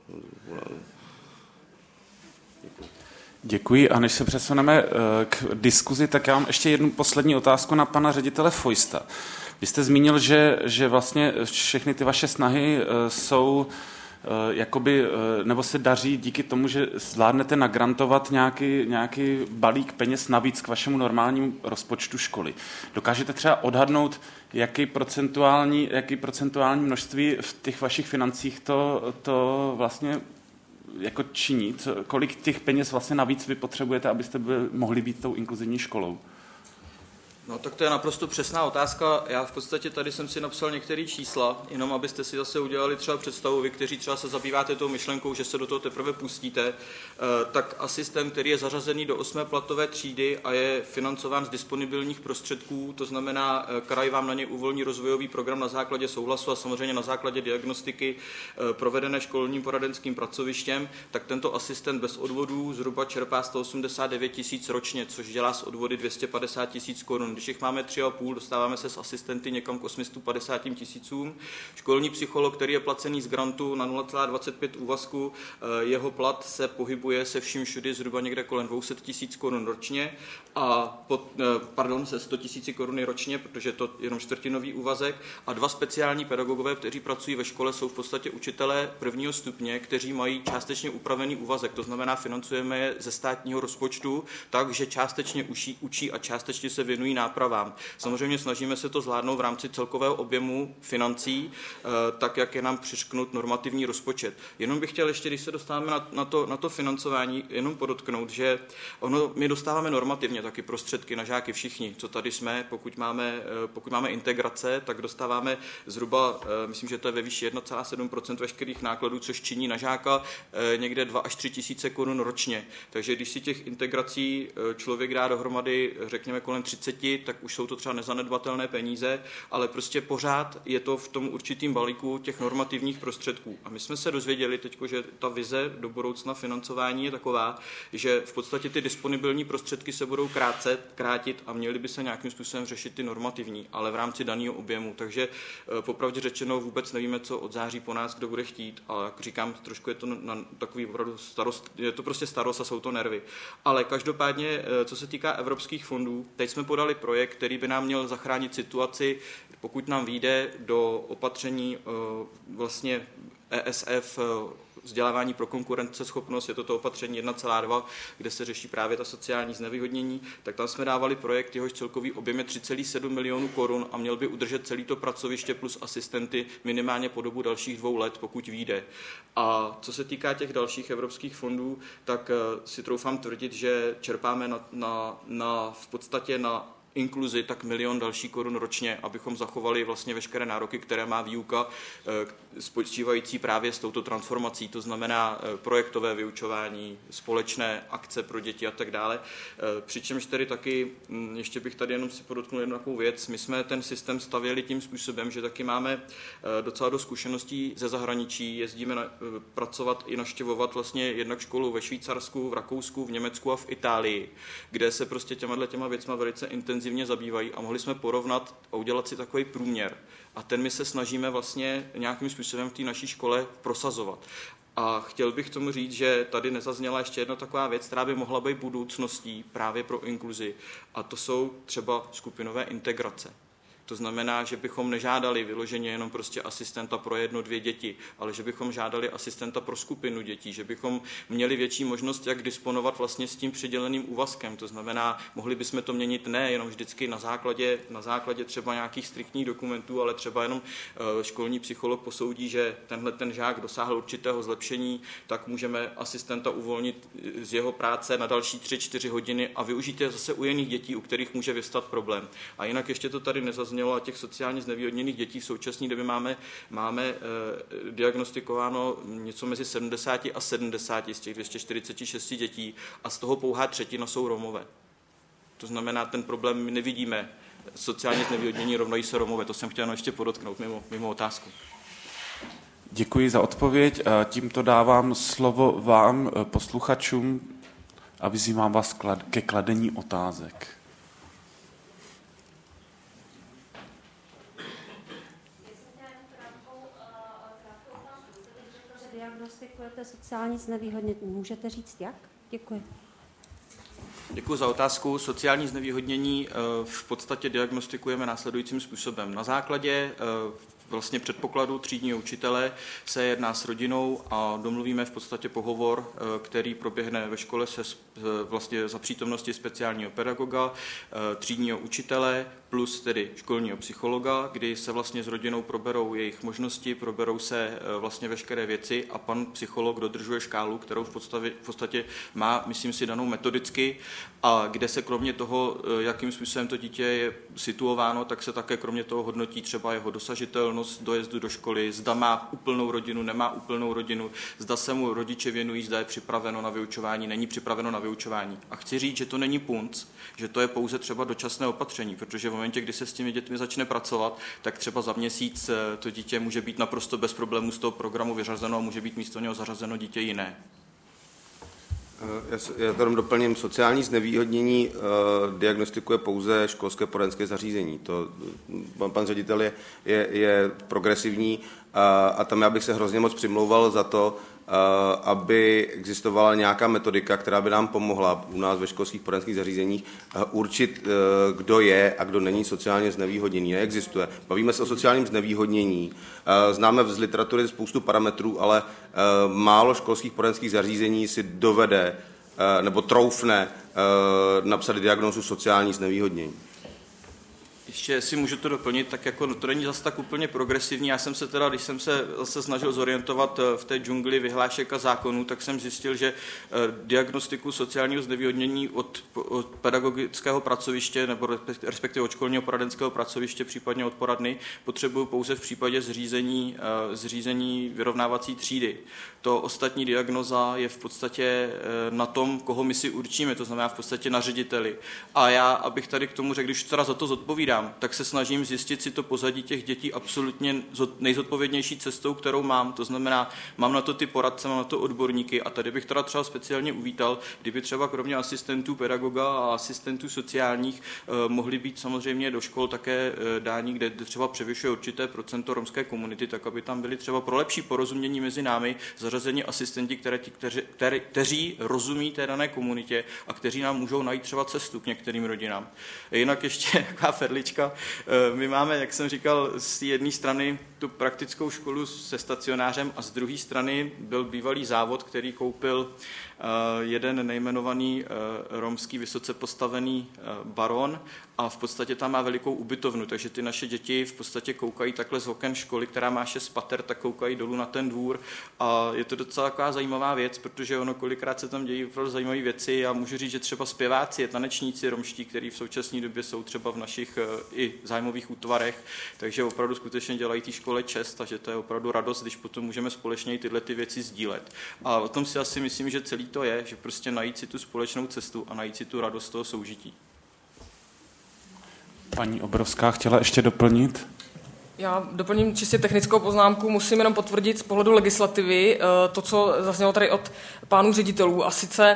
Děkuji. Děkuji a než se přesuneme uh, k diskuzi, tak já mám ještě jednu poslední otázku na pana ředitele Fojsta. Vy jste zmínil, že, že vlastně všechny ty vaše snahy uh, jsou uh, jakoby, uh, nebo se daří díky tomu, že zvládnete nagrantovat nějaký, nějaký balík peněz navíc k vašemu normálnímu rozpočtu školy. Dokážete třeba odhadnout, jaký procentuální, jaký procentuální množství v těch vašich financích to, to vlastně jako činí? Co, kolik těch peněz vlastně navíc vy potřebujete, abyste byli, mohli být tou inkluzivní školou? No tak to je naprosto přesná otázka. Já v podstatě tady jsem si napsal některé čísla, jenom abyste si zase udělali třeba představu, vy, kteří třeba se zabýváte tou myšlenkou, že se do toho teprve pustíte, tak asistent, který je zařazený do osmé platové třídy a je financován z disponibilních prostředků, to znamená, kraj vám na něj uvolní rozvojový program na základě souhlasu a samozřejmě na základě diagnostiky provedené školním poradenským pracovištěm, tak tento asistent bez odvodů zhruba čerpá sto osmdesát devět tisíc ročně, což dělá z odvody dvě stě padesát tisíc korun. Když jich máme tři a půl, dostáváme se s asistenty někam k osm set padesát tisícům. Školní psycholog, který je placený z grantu na nula celá dvacet pět úvazku, jeho plat se pohybuje se vším všudy zhruba někde kolem dvě stě tisíc korun ročně a pod, pardon, se sto tisíc koruny ročně, protože to je jenom čtvrtinový úvazek a dva speciální pedagogové, kteří pracují ve škole, jsou v podstatě učitelé prvního stupně, kteří mají částečně upravený úvazek, to znamená financujeme je ze státního rozpočtu, takže částečně učí, učí a částečně se věnují nápravám. Samozřejmě snažíme se to zvládnout v rámci celkového objemu financí, tak jak je nám přišknut normativní rozpočet. Jenom bych chtěl ještě, když se dostáváme na, na, to, na to financování, jenom podotknout, že ono, my dostáváme normativně taky prostředky na žáky všichni, co tady jsme, pokud máme, pokud máme integrace, tak dostáváme zhruba, myslím, že to je ve výši jedna celá sedm procenta veškerých nákladů, což činí na žáka někde dva až tři tisíce korun ročně. Takže když si těch integrací člověk dá dohromady, řekněme kolem třicet, tak už jsou to třeba nezanedbatelné peníze, ale prostě pořád je to v tom určitým balíku těch normativních prostředků. A my jsme se dozvěděli teď, že ta vize do budoucna financování je taková, že v podstatě ty disponibilní prostředky se budou krátce, krátit a měly by se nějakým způsobem řešit ty normativní, ale v rámci daného objemu. Takže popravdě řečeno vůbec nevíme, co od září po nás kdo bude chtít, ale jak říkám, trošku je to na takový opravdu starost, je to prostě starost a jsou to nervy. Ale každopádně, co se týká evropských fondů, teď jsme podali projekt, který by nám měl zachránit situaci, pokud nám vyjde do opatření vlastně E S F vzdělávání pro konkurenceschopnost, je to to opatření jedna celá dva, kde se řeší právě ta sociální znevýhodnění, tak tam jsme dávali projekt, jehož celkový objem je tři celá sedm milionů korun a měl by udržet celý to pracoviště plus asistenty minimálně po dobu dalších dvou let, pokud vyjde. A co se týká těch dalších evropských fondů, tak si troufám tvrdit, že čerpáme na, na, na v podstatě na inkluzi, tak milion další korun ročně, abychom zachovali vlastně veškeré nároky, které má výuka spočívající právě s touto transformací, to znamená projektové vyučování, společné akce pro děti a tak dále. Přičemž tedy taky, ještě bych tady jenom si podotknul jednu takovou věc, my jsme ten systém stavěli tím způsobem, že taky máme docela do zkušeností ze zahraničí, jezdíme na, pracovat i navštěvovat vlastně jednak školu ve Švýcarsku, v Rakousku, v Německu a v Itálii, kde se prostě těma těma věcma velice intenzivně zabývají a mohli jsme porovnat a udělat si takový průměr. A ten my se snažíme vlastně nějakým způsobem v té naší škole prosazovat. A chtěl bych tomu říct, že tady nezazněla ještě jedna taková věc, která by mohla být budoucností právě pro inkluzi. A to jsou třeba skupinové integrace. To znamená, že bychom nežádali vyloženě jenom prostě asistenta pro jedno, dvě děti, ale že bychom žádali asistenta pro skupinu dětí, že bychom měli větší možnost, jak disponovat vlastně s tím přiděleným úvazkem. To znamená, mohli bychom to měnit ne jenom vždycky na základě, na základě třeba nějakých striktních dokumentů, ale třeba jenom školní psycholog posoudí, že tenhle ten žák dosáhl určitého zlepšení, tak můžeme asistenta uvolnit z jeho práce na další tři, čtyři hodiny a využít je zase u jiných dětí, u kterých může vyvstat problém. A jinak ještě to tady nezaznělo, a těch sociálně znevýhodněných dětí v současné době máme, máme eh, diagnostikováno něco mezi sedmdesát a sedmdesát z těch dvě stě čtyřicet šest dětí a z toho pouhá třetina jsou Romové. To znamená, ten problém my nevidíme. Sociálně znevýhodnění rovnají se Romové. To jsem chtěl ještě podotknout mimo, mimo otázku. Děkuji za odpověď. Tímto dávám slovo vám, posluchačům, a vyzývám vás ke kladení otázek. Diagnostikujete sociální znevýhodnění. Můžete říct jak? Děkuji. Děkuji za otázku. Sociální znevýhodnění v podstatě diagnostikujeme následujícím způsobem. Na základě vlastně předpokladu třídního učitele se jedná s rodinou a domluvíme v podstatě pohovor, který proběhne ve škole se vlastně za přítomnosti speciálního pedagoga, třídního učitele plus tedy školního psychologa, kdy se vlastně s rodinou proberou jejich možnosti, proberou se vlastně veškeré věci a pan psycholog dodržuje škálu, kterou v podstatě, v podstatě má, myslím si, danou metodicky a kde se kromě toho, jakým způsobem to dítě je situováno, tak se také kromě toho hodnotí třeba jeho dosažitelnost dojezdu do školy, zda má úplnou rodinu, nemá úplnou rodinu, zda se mu rodiče věnují, zda je připraveno na vyučování, není připraveno na vyučování. A chci říct, že to není punc, že to je pouze třeba dočasné opatření, protože v momentě, kdy se s těmi dětmi začne pracovat, tak třeba za měsíc to dítě může být naprosto bez problémů z toho programu vyřazeno a může být místo něho zařazeno dítě jiné. Já to jenom doplním, sociální znevýhodnění uh, diagnostikuje pouze školské poradenské zařízení. To, pan, pan ředitel je, je, je progresivní a, a tam já bych se hrozně moc přimlouval za to, uh, aby existovala nějaká metodika, která by nám pomohla u nás ve školských poradenských zařízeních uh, určit, uh, kdo je a kdo není sociálně znevýhodněný. Neexistuje. Bavíme se o sociálním znevýhodnění. Uh, známe z literatury spoustu parametrů, ale uh, málo školských poradenských zařízení si dovede nebo troufne napsat diagnózu sociální znevýhodnění. Ještě si můžu to doplnit, tak jako to není zase tak úplně progresivní. Já jsem se teda, když jsem se zase snažil zorientovat v té džungli vyhlášek a zákonů, tak jsem zjistil, že diagnostiku sociálního znevýhodnění od, od pedagogického pracoviště nebo respektive od školního poradenského pracoviště, případně od poradny, potřebuju pouze v případě zřízení, zřízení vyrovnávací třídy. To ostatní diagnoza je v podstatě na tom, koho my si určíme, to znamená v podstatě na řediteli. A já, abych tady k tomu řekl, když teda za to zodpovídám, tak se snažím zjistit si to pozadí těch dětí absolutně nejzodpovědnější cestou, kterou mám. To znamená, mám na to ty poradce, mám na to odborníky a tady bych teda třeba speciálně uvítal, kdyby třeba kromě asistentů pedagoga a asistentů sociálních eh, mohly být samozřejmě do škol také eh, dání, kde třeba převyšuje určité procento romské komunity, tak aby tam byly třeba pro lepší porozumění mezi námi zařazení asistenti, které, kteři, kteři, kteří rozumí té dané komunitě a kteří nám můžou najít třeba cestu k některým rodinám. Jinak ještě taková ferlička. Tečka. My máme, jak jsem říkal, z jedné strany tu praktickou školu se stacionářem a z druhé strany byl bývalý závod, který koupil jeden nejmenovaný romský vysoce postavený baron a v podstatě tam má velikou ubytovnu, takže ty naše děti v podstatě koukají takhle z oken školy, která má šest pater, tak koukají dolů na ten dvůr a je to docela taková zajímavá věc, protože ono kolikrát se tam dějí opravdu zajímavé věci. Já můžu říct, že třeba zpěváci, tanečníci romští, kteří v současné době jsou třeba v našich i zájmových útvarech, takže opravdu skutečně dělají té škole čest a že to je opravdu radost, když potom můžeme společně i tyhle ty věci sdílet. A o tom si asi myslím, že celý to je, že prostě najít si tu společnou cestu a najít si tu radost toho soužití. Paní Obrovská chtěla ještě doplnit? Já doplním čistě technickou poznámku, musím jenom potvrdit z pohledu legislativy to, co zaznělo tady od pánů ředitelů, a sice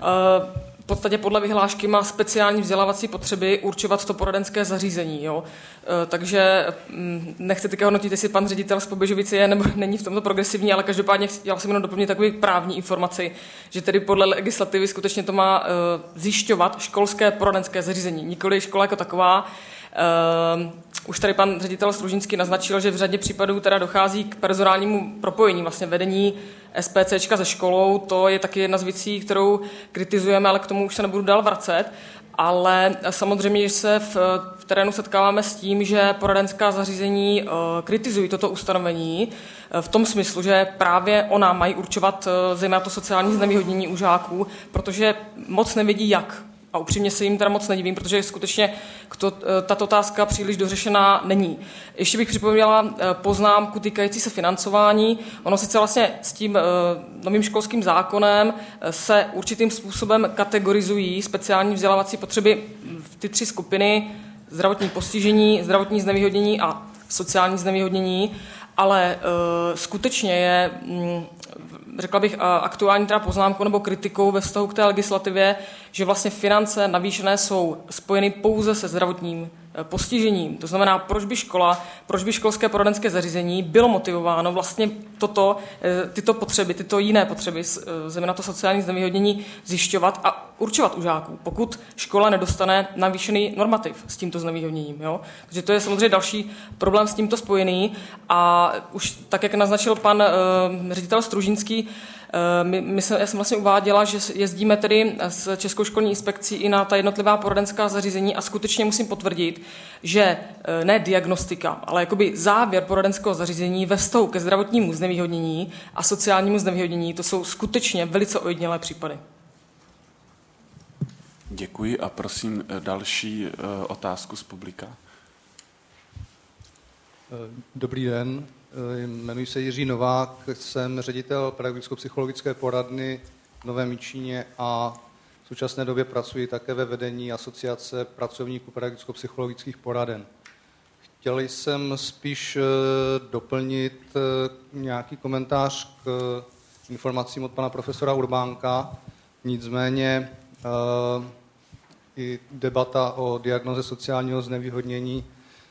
v podstatě podle vyhlášky má speciální vzdělávací potřeby určovat to poradenské zařízení. Jo? Takže nechci teďka hodnotit, jestli pan ředitel z Poběžovice je nebo není v tomto progresivní, ale každopádně chtěla jsem jenom doplnit takový právní informaci, že tedy podle legislativy skutečně to má zjišťovat školské poradenské zařízení, nikoli škola jako taková. Uh, už tady pan ředitel Stružinský naznačil, že v řadě případů teda dochází k personálnímu propojení, vlastně vedení SPCčka se školou, to je taky jedna z věcí, kterou kritizujeme, ale k tomu už se nebudu dál vracet. Ale samozřejmě, že se v, v terénu setkáváme s tím, že poradenská zařízení uh, kritizují toto ustanovení uh, v tom smyslu, že právě ona mají určovat uh, zejména to sociální znevýhodnění u žáků, protože moc nevědí jak. A upřímně se jim teda moc nedivím, protože skutečně to, tato otázka příliš dořešená není. Ještě bych připomněla poznámku týkající se financování. Ono sice vlastně s tím novým školským zákonem se určitým způsobem kategorizují speciální vzdělávací potřeby v ty tři skupiny: zdravotní postižení, zdravotní znevýhodnění a sociální znevýhodnění, ale skutečně je, řekla bych, aktuální teda poznámkou nebo kritikou ve vztahu k té legislativě, že vlastně finance navýšené jsou spojeny pouze se zdravotním postižením. To znamená, proč by škola, proč by školské poradenské zařízení bylo motivováno vlastně toto, tyto potřeby, tyto jiné potřeby, zejména to sociální znevýhodnění, zjišťovat a určovat u žáků, pokud škola nedostane navýšený normativ s tímto znevýhodněním. Jo? Takže to je samozřejmě další problém s tímto spojený a už tak, jak naznačil pan uh, ředitel Stružinský, My, my se, já jsem vlastně uváděla, že jezdíme tedy s Českou školní inspekcí i na ta jednotlivá poradenská zařízení a skutečně musím potvrdit, že ne diagnostika, ale jakoby závěr poradenského zařízení ve vztahu ke zdravotnímu znevýhodnění a sociálnímu znevýhodnění, to jsou skutečně velice ojedinělé případy. Děkuji a prosím další otázku z publika. Dobrý den. Jmenuji se Jiří Novák, jsem ředitel pedagogicko-psychologické poradny v Novém Jičíně a v současné době pracuji také ve vedení asociace pracovníků pedagogicko-psychologických poraden. Chtěl jsem spíš doplnit nějaký komentář k informacím od pana profesora Urbánka, nicméně i debata o diagnoze sociálního znevýhodnění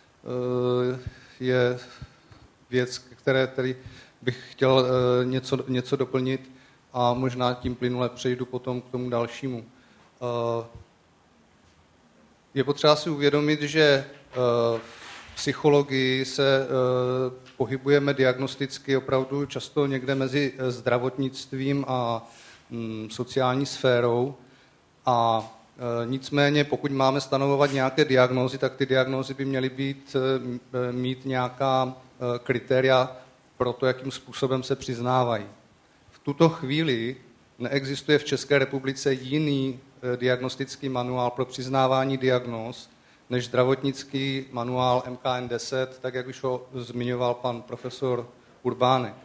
je věc, které tedy bych chtěl uh, něco, něco doplnit a možná tím plynule přejdu potom k tomu dalšímu. Uh, je potřeba si uvědomit, že uh, v psychologii se uh, pohybujeme diagnosticky opravdu často někde mezi zdravotnictvím a um, sociální sférou a uh, nicméně pokud máme stanovovat nějaké diagnózy, tak ty diagnózy by měly být, uh, mít nějaká kritéria pro to, jakým způsobem se přiznávají. V tuto chvíli neexistuje v České republice jiný diagnostický manuál pro přiznávání diagnóz než zdravotnický manuál M K N deset, tak jak už ho zmiňoval pan profesor Urbánek.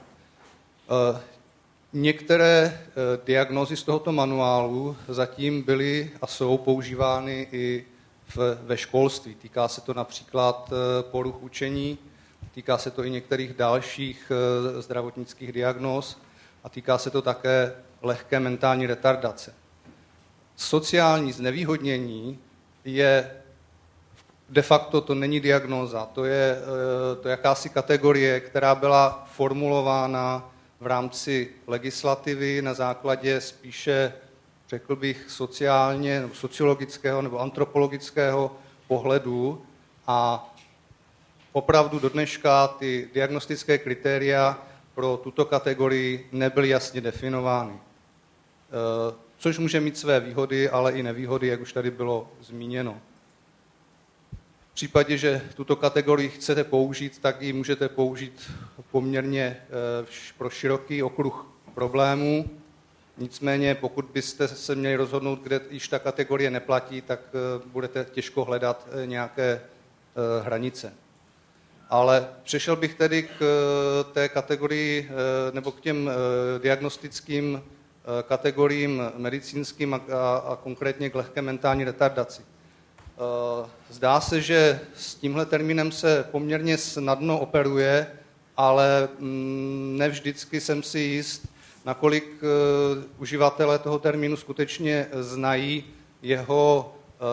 Některé diagnózy z tohoto manuálu zatím byly a jsou používány i ve školství. Týká se to například poruch učení, týká se to i některých dalších zdravotnických diagnóz a týká se to také lehké mentální retardace. Sociální znevýhodnění je de facto, to není diagnóza, to je, to je jakási kategorie, která byla formulována v rámci legislativy na základě spíše, řekl bych, sociálně, nebo sociologického nebo antropologického pohledu a opravdu do dneška ty diagnostické kritéria pro tuto kategorii nebyly jasně definovány. Což může mít své výhody, ale i nevýhody, jak už tady bylo zmíněno. V případě, že tuto kategorii chcete použít, tak ji můžete použít poměrně pro široký okruh problémů. Nicméně, pokud byste se měli rozhodnout, kde již ta kategorie neplatí, tak budete těžko hledat nějaké hranice. Ale přešel bych tedy k té kategorii, nebo k těm diagnostickým kategoriím medicínským a, a, a konkrétně k lehké mentální retardaci. Zdá se, že s tímhle termínem se poměrně snadno operuje, ale ne vždycky jsem si jist, nakolik uživatelé toho termínu skutečně znají jeho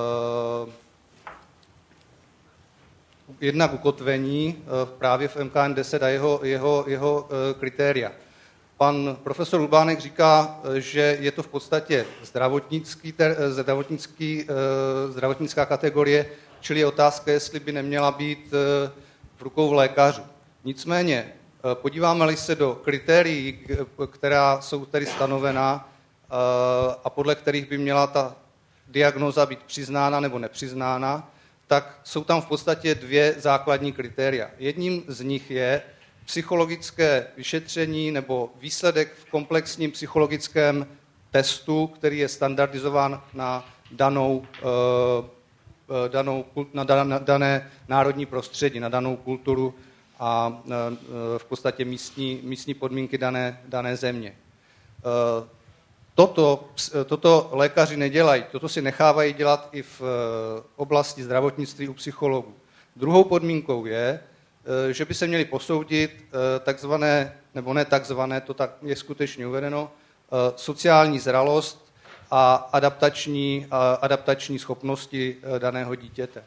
jednak ukotvení právě v M K N deset a jeho, jeho, jeho kritéria. Pan profesor Urbánek říká, že je to v podstatě zdravotnický, zdravotnický, zdravotnická kategorie, čili je otázka, jestli by neměla být v rukou lékařů. Nicméně, podíváme-li se do kritérií, která jsou tedy stanovena a podle kterých by měla ta diagnóza být přiznána nebo nepřiznána, tak jsou tam v podstatě dvě základní kritéria. Jedním z nich je psychologické vyšetření nebo výsledek v komplexním psychologickém testu, který je standardizován na danou, danou, na dané národní prostředí, na danou kulturu a v podstatě místní, místní podmínky dané, dané země. Toto, toto lékaři nedělají, toto si nechávají dělat i v oblasti zdravotnictví u psychologů. Druhou podmínkou je, že by se měly posoudit takzvané, nebo ne takzvané, to tak je skutečně uvedeno, sociální zralost a adaptační, a adaptační schopnosti daného dítěte.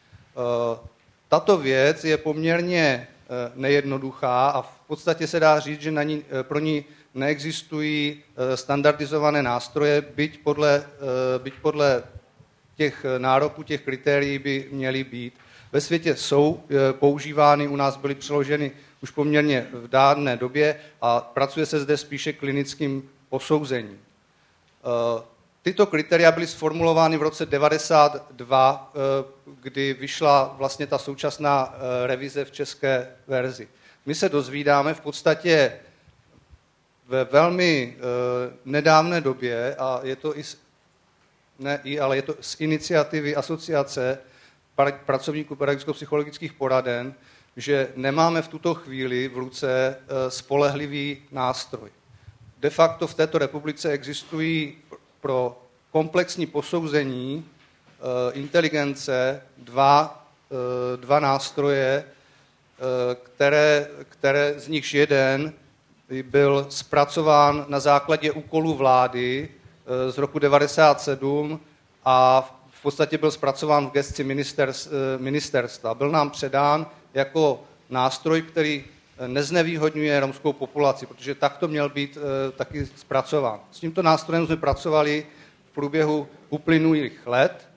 Tato věc je poměrně nejednoduchá a v podstatě se dá říct, že na ní, pro ní neexistují standardizované nástroje, byť podle, byť podle těch nároků, těch kritérií by měly být. Ve světě jsou používány, u nás byly přeloženy už poměrně v dávné době a pracuje se zde spíše klinickým posouzením. Tyto kritéria byly sformulovány v roce devadesát dva, kdy vyšla vlastně ta současná revize v české verzi. My se dozvídáme v podstatě ve velmi nedávné době, a je to i, ne i, ale je to z iniciativy asociace pracovníků pedagogicko-psychologických poraden, že nemáme v tuto chvíli v ruce spolehlivý nástroj. De facto v této republice existují pro komplexní posouzení inteligence dva, dva nástroje, které, které z nichž jeden byl zpracován na základě úkolů vlády z roku devadesát sedm a v podstatě byl zpracován v gesci ministerstva. Byl nám předán jako nástroj, který neznevýhodňuje romskou populaci, protože takto měl být taky zpracován. S tímto nástrojem jsme pracovali v průběhu uplynulých let.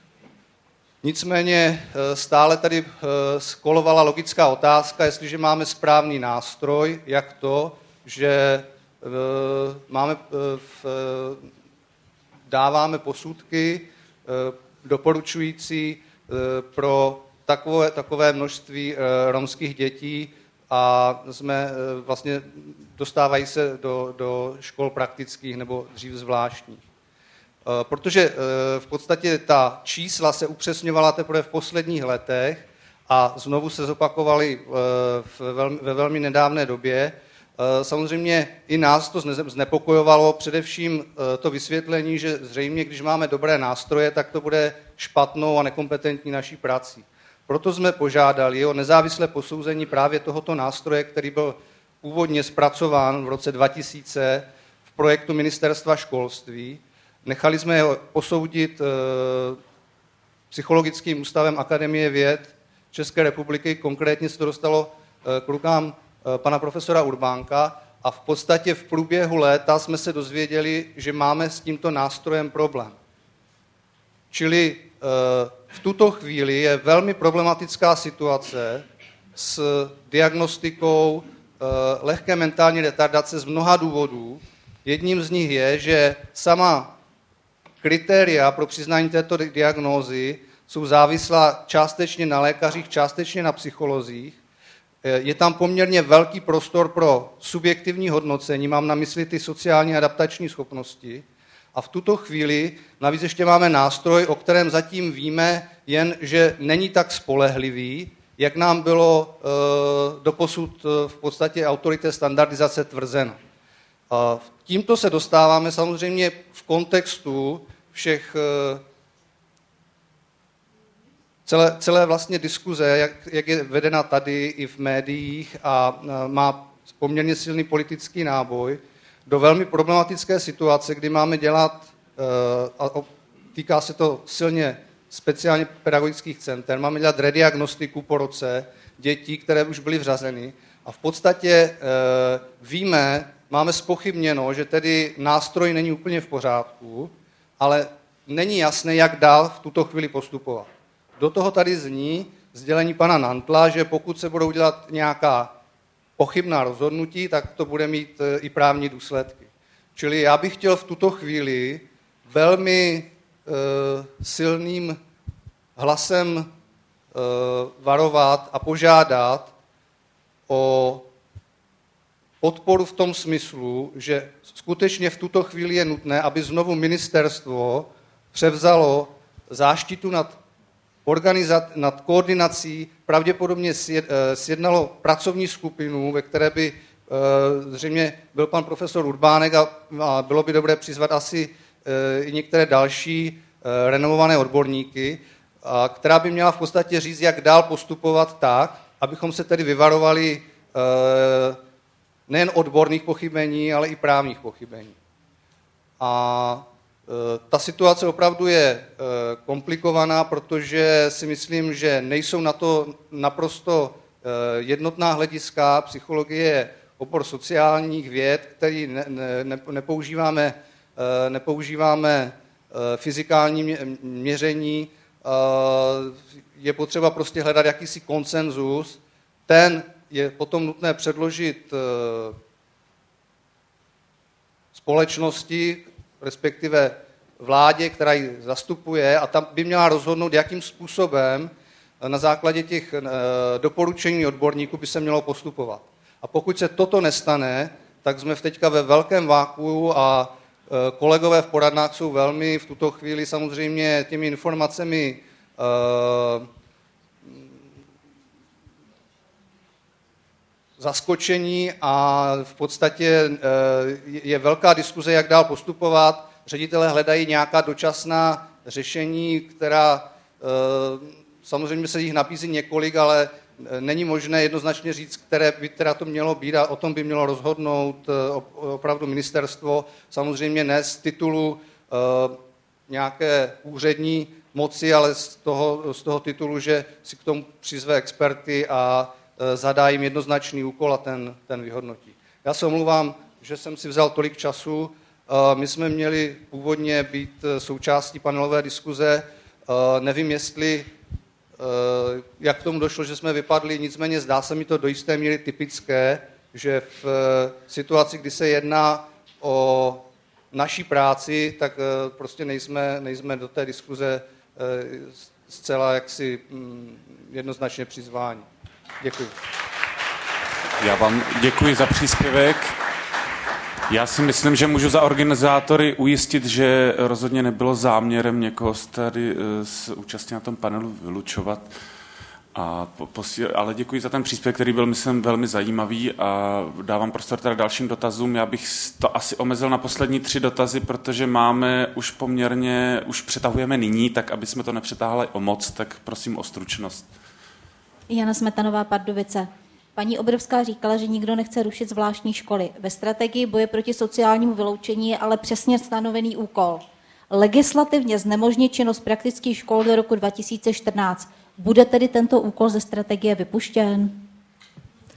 Nicméně stále tady skolovala logická otázka, jestliže máme správný nástroj, jak to, že máme, dáváme posudky doporučující pro takové, takové množství romských dětí a jsme vlastně dostávají se do, do škol praktických nebo dřív zvláštních. Protože v podstatě ta čísla se upřesňovala teprve v posledních letech a znovu se zopakovaly ve velmi nedávné době. Samozřejmě i nás to znepokojovalo, především to vysvětlení, že zřejmě, když máme dobré nástroje, tak to bude špatnou a nekompetentní naší prací. Proto jsme požádali o nezávislé posouzení právě tohoto nástroje, který byl původně zpracován v roce dva tisíce v projektu Ministerstva školství. Nechali jsme ho posoudit Psychologickým ústavem Akademie věd České republiky, konkrétně se to dostalo k rukám pana profesora Urbánka a v podstatě v průběhu léta jsme se dozvěděli, že máme s tímto nástrojem problém. Čili v tuto chvíli je velmi problematická situace s diagnostikou eh, lehké mentální retardace z mnoha důvodů. Jedním z nich je, že sama kritéria pro přiznání této diagnózy jsou závislá částečně na lékařích, částečně na psycholozích. Je tam poměrně velký prostor pro subjektivní hodnocení, mám na mysli ty sociální adaptační schopnosti. A v tuto chvíli navíc ještě máme nástroj, o kterém zatím víme jen, že není tak spolehlivý, jak nám bylo e, doposud v podstatě autorité standardizace tvrzeno. A tímto se dostáváme samozřejmě v kontextu všech e, celé, celé vlastně diskuze, jak, jak je vedena tady i v médiích a e, má poměrně silný politický náboj, do velmi problematické situace, kdy máme dělat, a týká se to silně speciálně pedagogických center, máme dělat rediagnostiku po roce dětí, které už byly vřazeny a v podstatě víme, máme zpochybněno, že tedy nástroj není úplně v pořádku, ale není jasné, jak dál v tuto chvíli postupovat. Do toho tady zní sdělení pana Nantla, že pokud se budou dělat nějaká pochybná rozhodnutí, tak to bude mít i právní důsledky. Čili já bych chtěl v tuto chvíli velmi e, silným hlasem e, varovat a požádat o podporu v tom smyslu, že skutečně v tuto chvíli je nutné, aby znovu ministerstvo převzalo záštitu nad Organizat, nad koordinací pravděpodobně sjednalo pracovní skupinu, ve které by e, zřejmě byl pan profesor Urbánek a, a bylo by dobré přizvat asi e, i některé další e, renomované odborníky, a, která by měla v podstatě říct, jak dál postupovat tak, abychom se tedy vyvarovali e, nejen odborných pochybení, ale i právních pochybení. A ta situace opravdu je komplikovaná, protože si myslím, že nejsou na to naprosto jednotná hlediska. Psychologie je obor sociálních věd, který ne, ne, nepoužíváme, nepoužíváme fyzikální měření. Je potřeba prostě hledat jakýsi konsenzus. Ten je potom nutné předložit společnosti, respektive vládě, která ji zastupuje, a tam by měla rozhodnout, jakým způsobem na základě těch doporučení odborníků by se mělo postupovat. A pokud se toto nestane, tak jsme teďka ve velkém vákuu a kolegové v poradnách jsou velmi v tuto chvíli samozřejmě těmi informacemi zaskočení a v podstatě je velká diskuze, jak dál postupovat. Ředitelé hledají nějaká dočasná řešení, která samozřejmě se jich nabízí několik, ale není možné jednoznačně říct, které by teda to mělo být a o tom by mělo rozhodnout opravdu ministerstvo. Samozřejmě ne z titulu nějaké úřední moci, ale z toho, z toho titulu, že si k tomu přizve experty a zadá jim jednoznačný úkol a ten, ten vyhodnotí. Já se omlouvám, že jsem si vzal tolik času. My jsme měli původně být součástí panelové diskuze. Nevím, jestli, jak k tomu došlo, že jsme vypadli, nicméně zdá se mi to do jisté míry typické, že v situaci, kdy se jedná o naší práci, tak prostě nejsme, nejsme do té diskuze zcela jaksi jednoznačně přizváni. Děkuji. Já vám děkuji za příspěvek. Já si myslím, že můžu za organizátory ujistit, že rozhodně nebylo záměrem někoho tady z účastí na tom panelu vylučovat. A posíl, ale děkuji za ten příspěvek, který byl, myslím, velmi zajímavý a dávám prostor teda dalším dotazům. Já bych to asi omezil na poslední tři dotazy, protože máme už poměrně, už přetahujeme nyní, tak aby jsme to nepřetáhli o moc, tak prosím o stručnost. Jana Smetanová, Pardubice. Paní Obrovská říkala, že nikdo nechce rušit zvláštní školy. Ve strategii boje proti sociálnímu vyloučení je ale přesně stanovený úkol. Legislativně znemožnit činnost praktických škol do roku dva tisíce čtrnáct. Bude tedy tento úkol ze strategie vypuštěn?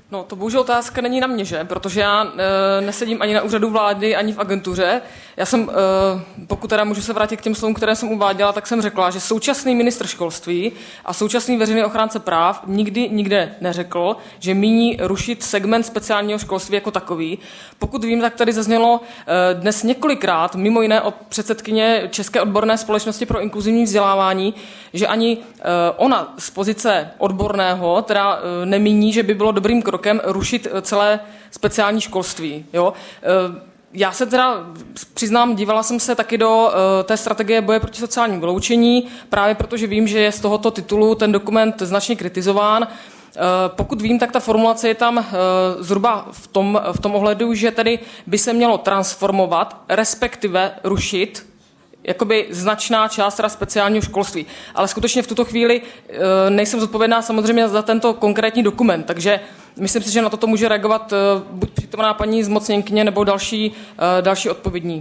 No, to bohužel otázka není na mě, že? Protože já e, nesedím ani na úřadu vlády, ani v agentuře. Já jsem, e, pokud teda můžu se vrátit k těm slovům, které jsem uváděla, tak jsem řekla, že současný ministr školství a současný veřejný ochránce práv nikdy nikde neřekl, že míní rušit segment speciálního školství jako takový. Pokud vím, tak tady zaznělo e, dnes několikrát, mimo jiné od předsedkyně České odborné společnosti pro inkluzivní vzdělávání, že ani e, ona z pozice odborného teda e, nemíní, že by bylo dobrým krokem rušit celé speciální školství. Jo? Já se teda přiznám, dívala jsem se taky do té strategie boje proti sociálnímu vyloučení, právě protože vím, že je z tohoto titulu ten dokument značně kritizován. Pokud vím, tak ta formulace je tam zhruba v tom, v tom ohledu, že tedy by se mělo transformovat, respektive rušit jakoby značná část teda speciálního školství. Ale skutečně v tuto chvíli nejsem zodpovědná samozřejmě za tento konkrétní dokument, takže myslím si, že na toto může reagovat buď přítomná paní zmocněnkyně nebo další, další odpovědní.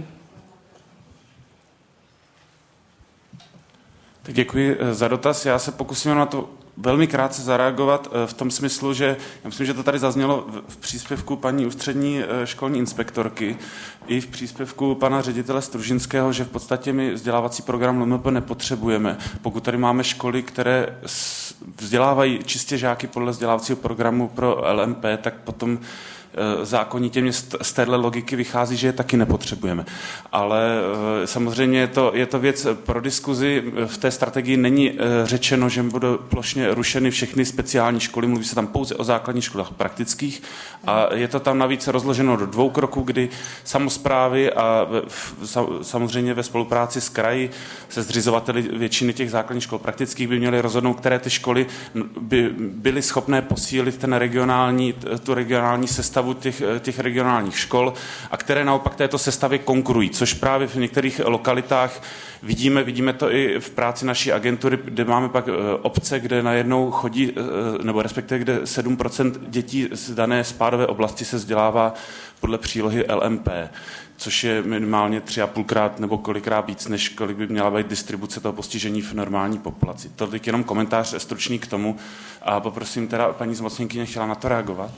Tak děkuji za dotaz. Já se pokusím na to velmi krátce zareagovat v tom smyslu, že já myslím, že to tady zaznělo v příspěvku paní ústřední školní inspektorky i v příspěvku pana ředitele Stružinského, že v podstatě my vzdělávací program L M P nepotřebujeme. Pokud tady máme školy, které vzdělávají čistě žáky podle vzdělávacího programu pro L M P, tak potom zákonitě mě z téhle logiky vychází, že je taky nepotřebujeme. Ale samozřejmě je to, je to věc pro diskuzi. V té strategii není řečeno, že budou plošně rušeny všechny speciální školy, mluví se tam pouze o základních školách praktických a je to tam navíc rozloženo do dvou kroků, kdy samosprávy a samozřejmě ve spolupráci s kraji se zřizovateli většiny těch základních škol praktických by měly rozhodnout, které ty školy by byly schopné posílit ten regionální, tu regionální sestavu Těch, těch regionálních škol a které naopak této sestavě konkurují, což právě v některých lokalitách vidíme, vidíme to i v práci naší agentury, kde máme pak obce, kde najednou chodí, nebo respektive kde sedm procent dětí z dané spádové oblasti se vzdělává podle přílohy L M P, což je minimálně tři a půlkrát nebo kolikrát víc, než kolik by měla být distribuce toho postižení v normální populaci. Tolik jenom komentář stručný k tomu a poprosím teda paní zmocněnkyně, chtěla na to reagovat.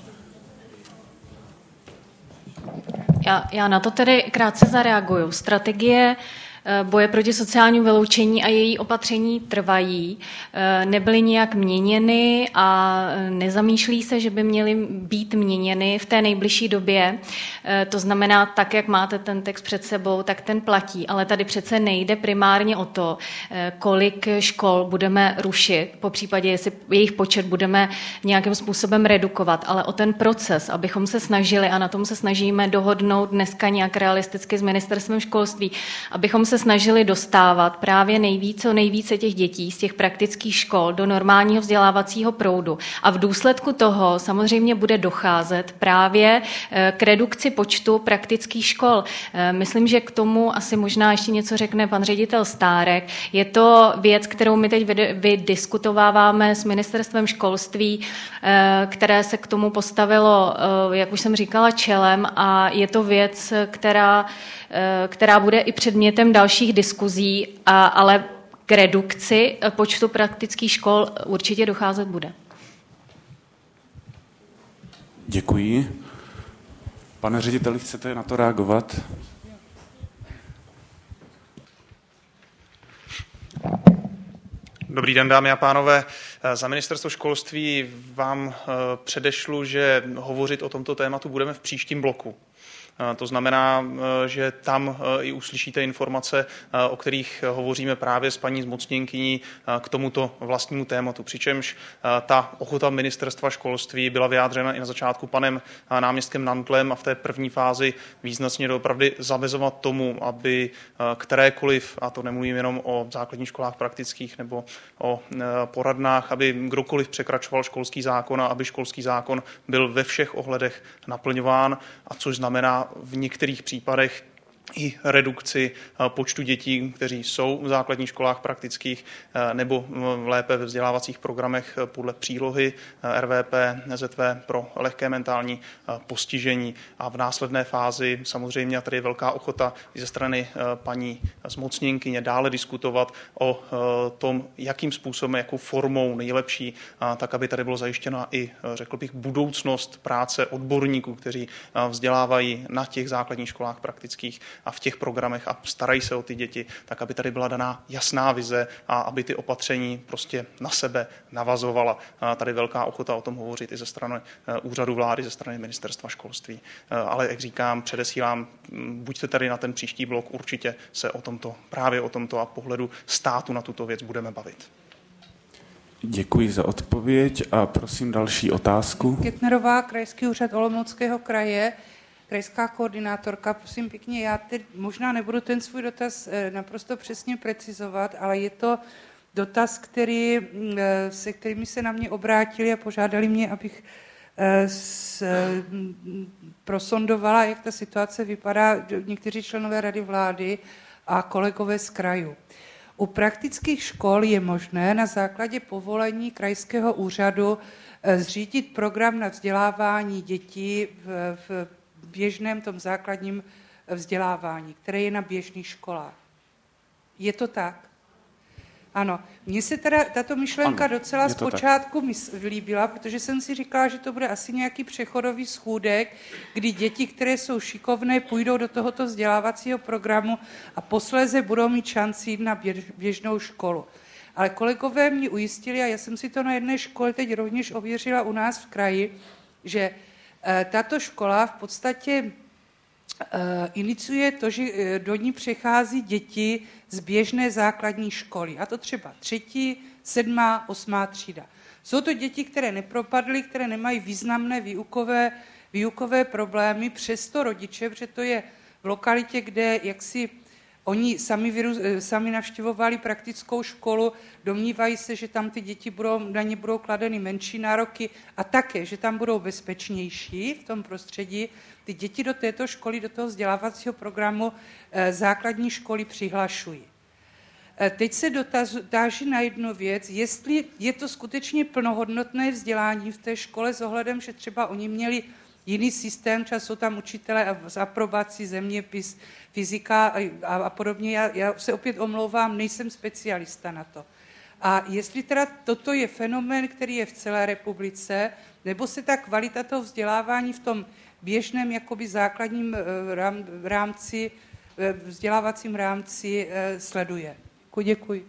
Já, já na to tedy krátce zareaguju. Strategie boje proti sociálnímu vyloučení a její opatření trvají, nebyly nijak měněny a nezamýšlí se, že by měly být měněny v té nejbližší době. To znamená, tak, jak máte ten text před sebou, tak ten platí. Ale tady přece nejde primárně o to, kolik škol budeme rušit, po případě, jestli jejich počet budeme nějakým způsobem redukovat, ale o ten proces, abychom se snažili, a na tom se snažíme dohodnout dneska nějak realisticky s ministerstvem školství, abychom se snažili dostávat právě nejvíce, nejvíce těch dětí z těch praktických škol do normálního vzdělávacího proudu. A v důsledku toho samozřejmě bude docházet právě k redukci počtu praktických škol. Myslím, že k tomu asi možná ještě něco řekne pan ředitel Stárek. Je to věc, kterou my teď vydiskutováváme s ministerstvem školství, které se k tomu postavilo, jak už jsem říkala, čelem a je to věc, která která bude i předmětem dalších diskuzí, a, ale k redukci počtu praktických škol určitě docházet bude. Děkuji. Pane řediteli, chcete na to reagovat? Dobrý den, dámy a pánové. Za ministerstvo školství vám předešlu, že hovořit o tomto tématu budeme v příštím bloku. To znamená, že tam i uslyšíte informace, o kterých hovoříme právě s paní zmocněnkyní k tomuto vlastnímu tématu. Přičemž ta ochota ministerstva školství byla vyjádřena i na začátku panem náměstkem Nantlem a v té první fázi význačně doopravdy zavezovat tomu, aby kterékoliv, a to nemluvím jenom o základních školách praktických nebo o poradnách, aby kdokoliv překračoval školský zákon a aby školský zákon byl ve všech ohledech naplňován, a což znamená v některých případech i redukci počtu dětí, kteří jsou v základních školách praktických nebo lépe ve vzdělávacích programech podle přílohy R V P, N Z V pro lehké mentální postižení. A v následné fázi samozřejmě tady je velká ochota i ze strany paní zmocněnkyně dále diskutovat o tom, jakým způsobem, jakou formou nejlepší, tak aby tady bylo zajištěna i, řekl bych, budoucnost práce odborníků, kteří vzdělávají na těch základních školách praktických a v těch programech a starají se o ty děti, tak aby tady byla daná jasná vize a aby ty opatření prostě na sebe navazovala. Tady velká ochota o tom hovořit i ze strany úřadu vlády, ze strany ministerstva školství. Ale jak říkám, předesílám, buďte tady na ten příští blok, určitě se o tomto, právě o tomto a pohledu státu na tuto věc budeme bavit. Děkuji za odpověď a prosím další otázku. Kettnerová, Krajský úřad Olomouckého kraje. Krajská koordinátorka, prosím pěkně, já teď možná nebudu ten svůj dotaz naprosto přesně precizovat, ale je to dotaz, který, se kterými se na mě obrátili a požádali mě, abych s, prosondovala, jak ta situace vypadá, někteří členové Rady vlády a kolegové z krajů. U praktických škol je možné na základě povolení krajského úřadu zřídit program na vzdělávání dětí v, v běžném tom základním vzdělávání, které je na běžných školách. Je to tak? Ano. Mně se teda tato myšlenka ano, docela zpočátku líbila, protože jsem si říkala, že to bude asi nějaký přechodový schůdek, kdy děti, které jsou šikovné, půjdou do tohoto vzdělávacího programu a posléze budou mít šanci jít na běžnou školu. Ale kolegové mě ujistili, a já jsem si to na jedné škole teď rovněž ověřila u nás v kraji, že tato škola v podstatě iniciuje to, že do ní přechází děti z běžné základní školy. A to třeba třetí, sedmá, osmá třída. Jsou to děti, které nepropadly, které nemají významné výukové, výukové problémy, přesto rodiče, protože to je v lokalitě, kde jaksi oni sami, viru, sami navštěvovali praktickou školu, domnívají se, že tam ty děti budou, na ně budou kladeny menší nároky a také, že tam budou bezpečnější v tom prostředí. Ty děti do této školy, do toho vzdělávacího programu eh, základní školy přihlašují. Eh, teď se dotáží na jednu věc, jestli je to skutečně plnohodnotné vzdělání v té škole s ohledem, že třeba oni měli jiný systém, třeba jsou tam učitelé z aprobací, zeměpis, fyzika a, a podobně. Já, já se opět omlouvám, nejsem specialista na to. A jestli teda toto je fenomén, který je v celé republice, nebo se ta kvalita toho vzdělávání v tom běžném jakoby základním rámci, vzdělávacím rámci sleduje. Děkuji.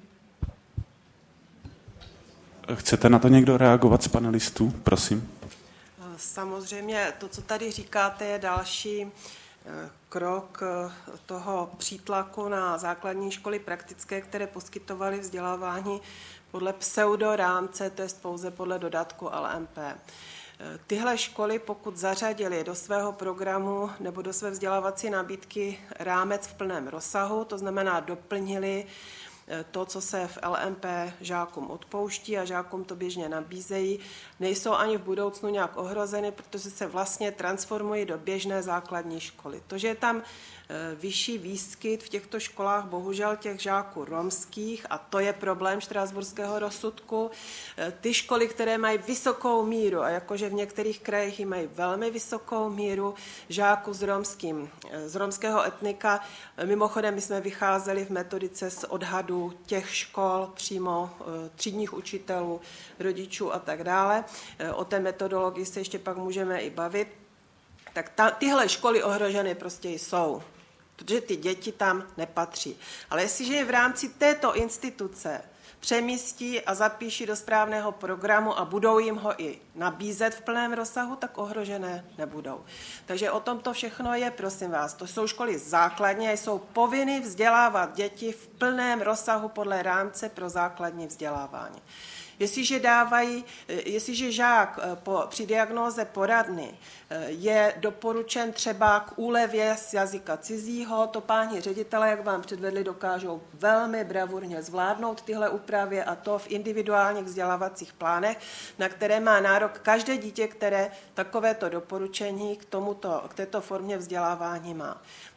Chcete na to někdo reagovat z panelistů? Prosím. Samozřejmě to, co tady říkáte, je další krok toho přítlaku na základní školy praktické, které poskytovaly vzdělávání podle pseudorámce, to je pouze podle dodatku L M P. Tyhle školy, pokud zařadily do svého programu nebo do své vzdělávací nabídky rámec v plném rozsahu, to znamená doplnili to, co se v L M P žákům odpouští a žákům to běžně nabízejí, nejsou ani v budoucnu nějak ohrozeny, protože se vlastně transformují do běžné základní školy. To, že je tam vyšší výskyt v těchto školách, bohužel těch žáků romských, a to je problém štrasburského rozsudku. Ty školy, které mají vysokou míru, a jakože v některých krajích mají velmi vysokou míru žáků s, romským, z romského etnika, mimochodem my jsme vycházeli v metodice z odhadu těch škol, přímo třídních učitelů, rodičů a tak dále. O té metodologii se ještě pak můžeme i bavit. Tak ta, tyhle školy ohroženy prostě jsou, protože ty děti tam nepatří. Ale jestliže je v rámci této instituce přemístí a zapíší do správného programu a budou jim ho i nabízet v plném rozsahu, tak ohrožené nebudou. Takže o tom to všechno je, prosím vás. To jsou školy základní a jsou povinny vzdělávat děti v plném rozsahu podle rámce pro základní vzdělávání. Jestliže dávají, jestliže žák po, při diagnóze poradny je doporučen třeba k úlevě z jazyka cizího, to páni ředitelé, jak vám předvedli, dokážou velmi bravurně zvládnout tyhle úpravy a to v individuálních vzdělávacích plánech, na které má nárok každé dítě, které takovéto doporučení k, tomuto, k této formě vzdělávání má.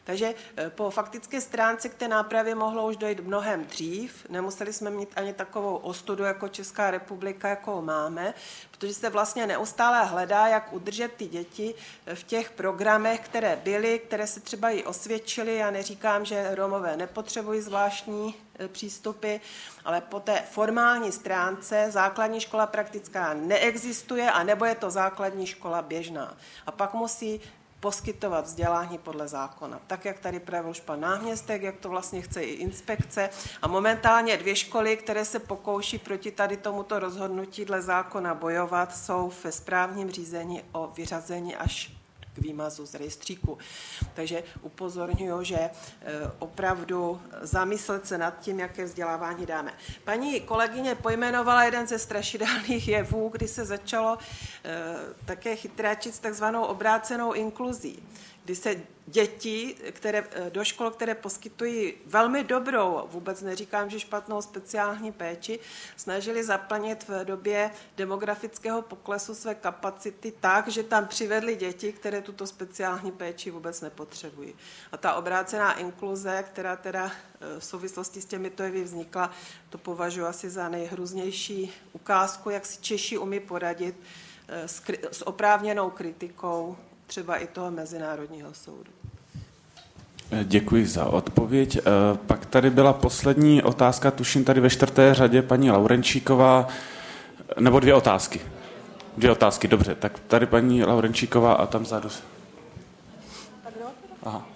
Takže po faktické stránce k té nápravě mohlo už dojít mnohem dřív. Nemuseli jsme mít ani takovou ostudu jako Česká republika, jakou máme, protože se vlastně neustále hledá, jak udržet ty děti v těch programech, které byly, které se třeba i osvědčily. Já neříkám, že Romové nepotřebují zvláštní přístupy, ale po té formální stránce základní škola praktická neexistuje, a nebo je to základní škola běžná. A pak musí poskytovat vzdělání podle zákona. Tak, jak tady pravil už pan náměstek, jak to vlastně chce i inspekce. A momentálně dvě školy, které se pokouší proti tady tomuto rozhodnutí dle zákona bojovat, jsou ve správním řízení o vyřazení až k výmazu z rejstříku. Takže upozorňuji, že opravdu zamyslet se nad tím, jaké vzdělávání dáme. Paní kolegyně pojmenovala jeden ze strašidelných jevů, kdy se začalo také chytráčit s takzvanou obrácenou inkluzí, kdy se děti které, do škol, které poskytují velmi dobrou, vůbec neříkám, že špatnou speciální péči, snažili zaplnit v době demografického poklesu své kapacity tak, že tam přivedli děti, které tuto speciální péči vůbec nepotřebují. A ta obrácená inkluze, která teda v souvislosti s těmito jevy vznikla, to považuji asi za nejhrůznější ukázku, jak si Češi umí poradit s, s oprávněnou kritikou třeba i toho Mezinárodního soudu. Děkuji za odpověď. Pak tady byla poslední otázka, tuším tady ve čtvrté řadě, paní Laurenčíková, nebo dvě otázky. Dvě otázky, dobře. Tak tady paní Laurenčíková a tam vzadu. Aha.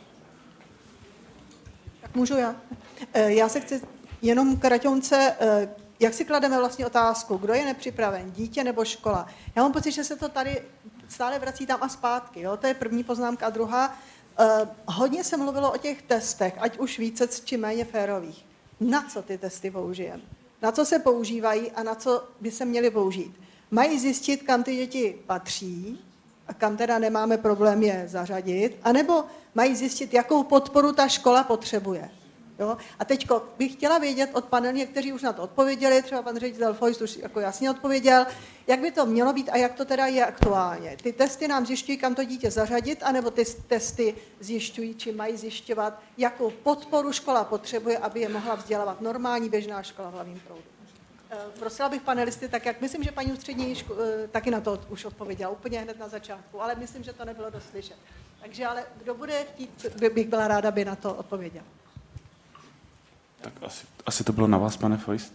Tak můžu já? Já se chci jenom kraťonce, jak si klademe vlastně otázku, kdo je nepřipraven, dítě nebo škola. Já mám pocit, že se to tady stále vrací tam a zpátky. Jo? To je první poznámka. A druhá, eh, hodně se mluvilo o těch testech, ať už více či méně férových. Na co ty testy použijeme? Na co se používají a na co by se měly použít? Mají zjistit, kam ty děti patří a kam teda nemáme problém je zařadit, anebo mají zjistit, jakou podporu ta škola potřebuje. Jo? A teď bych chtěla vědět od panelů, někteří už na to odpověděli, třeba pan ředitel Fojst už jako jasně odpověděl, jak by to mělo být a jak to teda je aktuálně. Ty testy nám zjišťují, kam to dítě zařadit, anebo ty testy zjišťují, či mají zjišťovat, jakou podporu škola potřebuje, aby je mohla vzdělávat normální běžná škola v hlavním proudu. Prosila bych panelisty, tak jak myslím, že paní ústřední ško- taky na to už odpověděla úplně hned na začátku, ale myslím, že to nebylo dost slyšet. Takže ale kdo bude chtít, bych byla ráda, aby na to odpověděl. Tak asi, asi to bylo na vás, pane Fojst.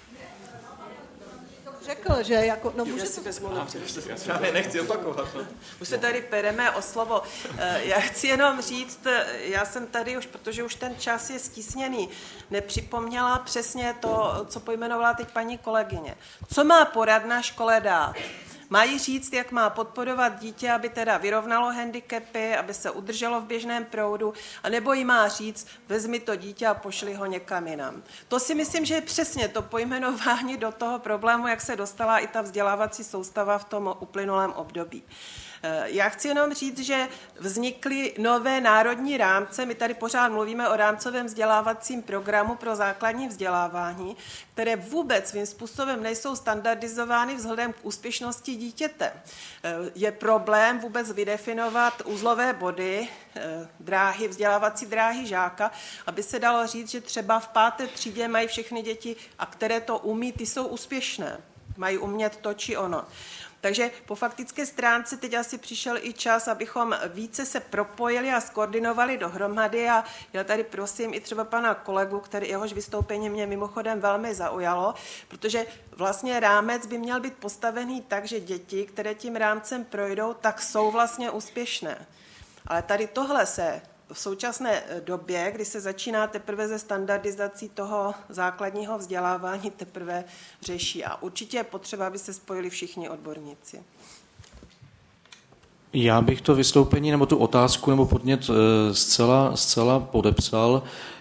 Řekl, že jako... No, může si vezmu na Já nechci opakovat. No. Už se tady pereme o slovo. Já chci jenom říct, já jsem tady už, protože už ten čas je stísněný, nepřipomněla přesně to, co pojmenovala teď paní kolegyně. Co má poradna škole dát? Mají říct, jak má podporovat dítě, aby teda vyrovnalo handicapy, aby se udrželo v běžném proudu, anebo jí má říct, vezmi to dítě a pošli ho někam jinam. To si myslím, že je přesně to pojmenování do toho problému, jak se dostala i ta vzdělávací soustava v tom uplynulém období. Já chci jenom říct, že vznikly nové národní rámce, my tady pořád mluvíme o rámcovém vzdělávacím programu pro základní vzdělávání, které vůbec svým způsobem nejsou standardizovány vzhledem k úspěšnosti dítěte. Je problém vůbec vydefinovat uzlové body, dráhy, vzdělávací dráhy žáka, aby se dalo říct, že třeba v páté třídě mají všechny děti, a které to umí, ty jsou úspěšné. Mají umět to či ono. Takže po faktické stránce teď asi přišel i čas, abychom více se propojili a skoordinovali dohromady, a já tady prosím i třeba pana kolegu, který jehož vystoupení mě mimochodem velmi zaujalo, protože vlastně rámec by měl být postavený tak, že děti, které tím rámcem projdou, tak jsou vlastně úspěšné. Ale tady tohle se v současné době, kdy se začíná teprve ze standardizací toho základního vzdělávání, teprve řeší. A určitě je potřeba, aby se spojili všichni odborníci. Já bych to vystoupení nebo tu otázku nebo podnět zcela, zcela podepsal.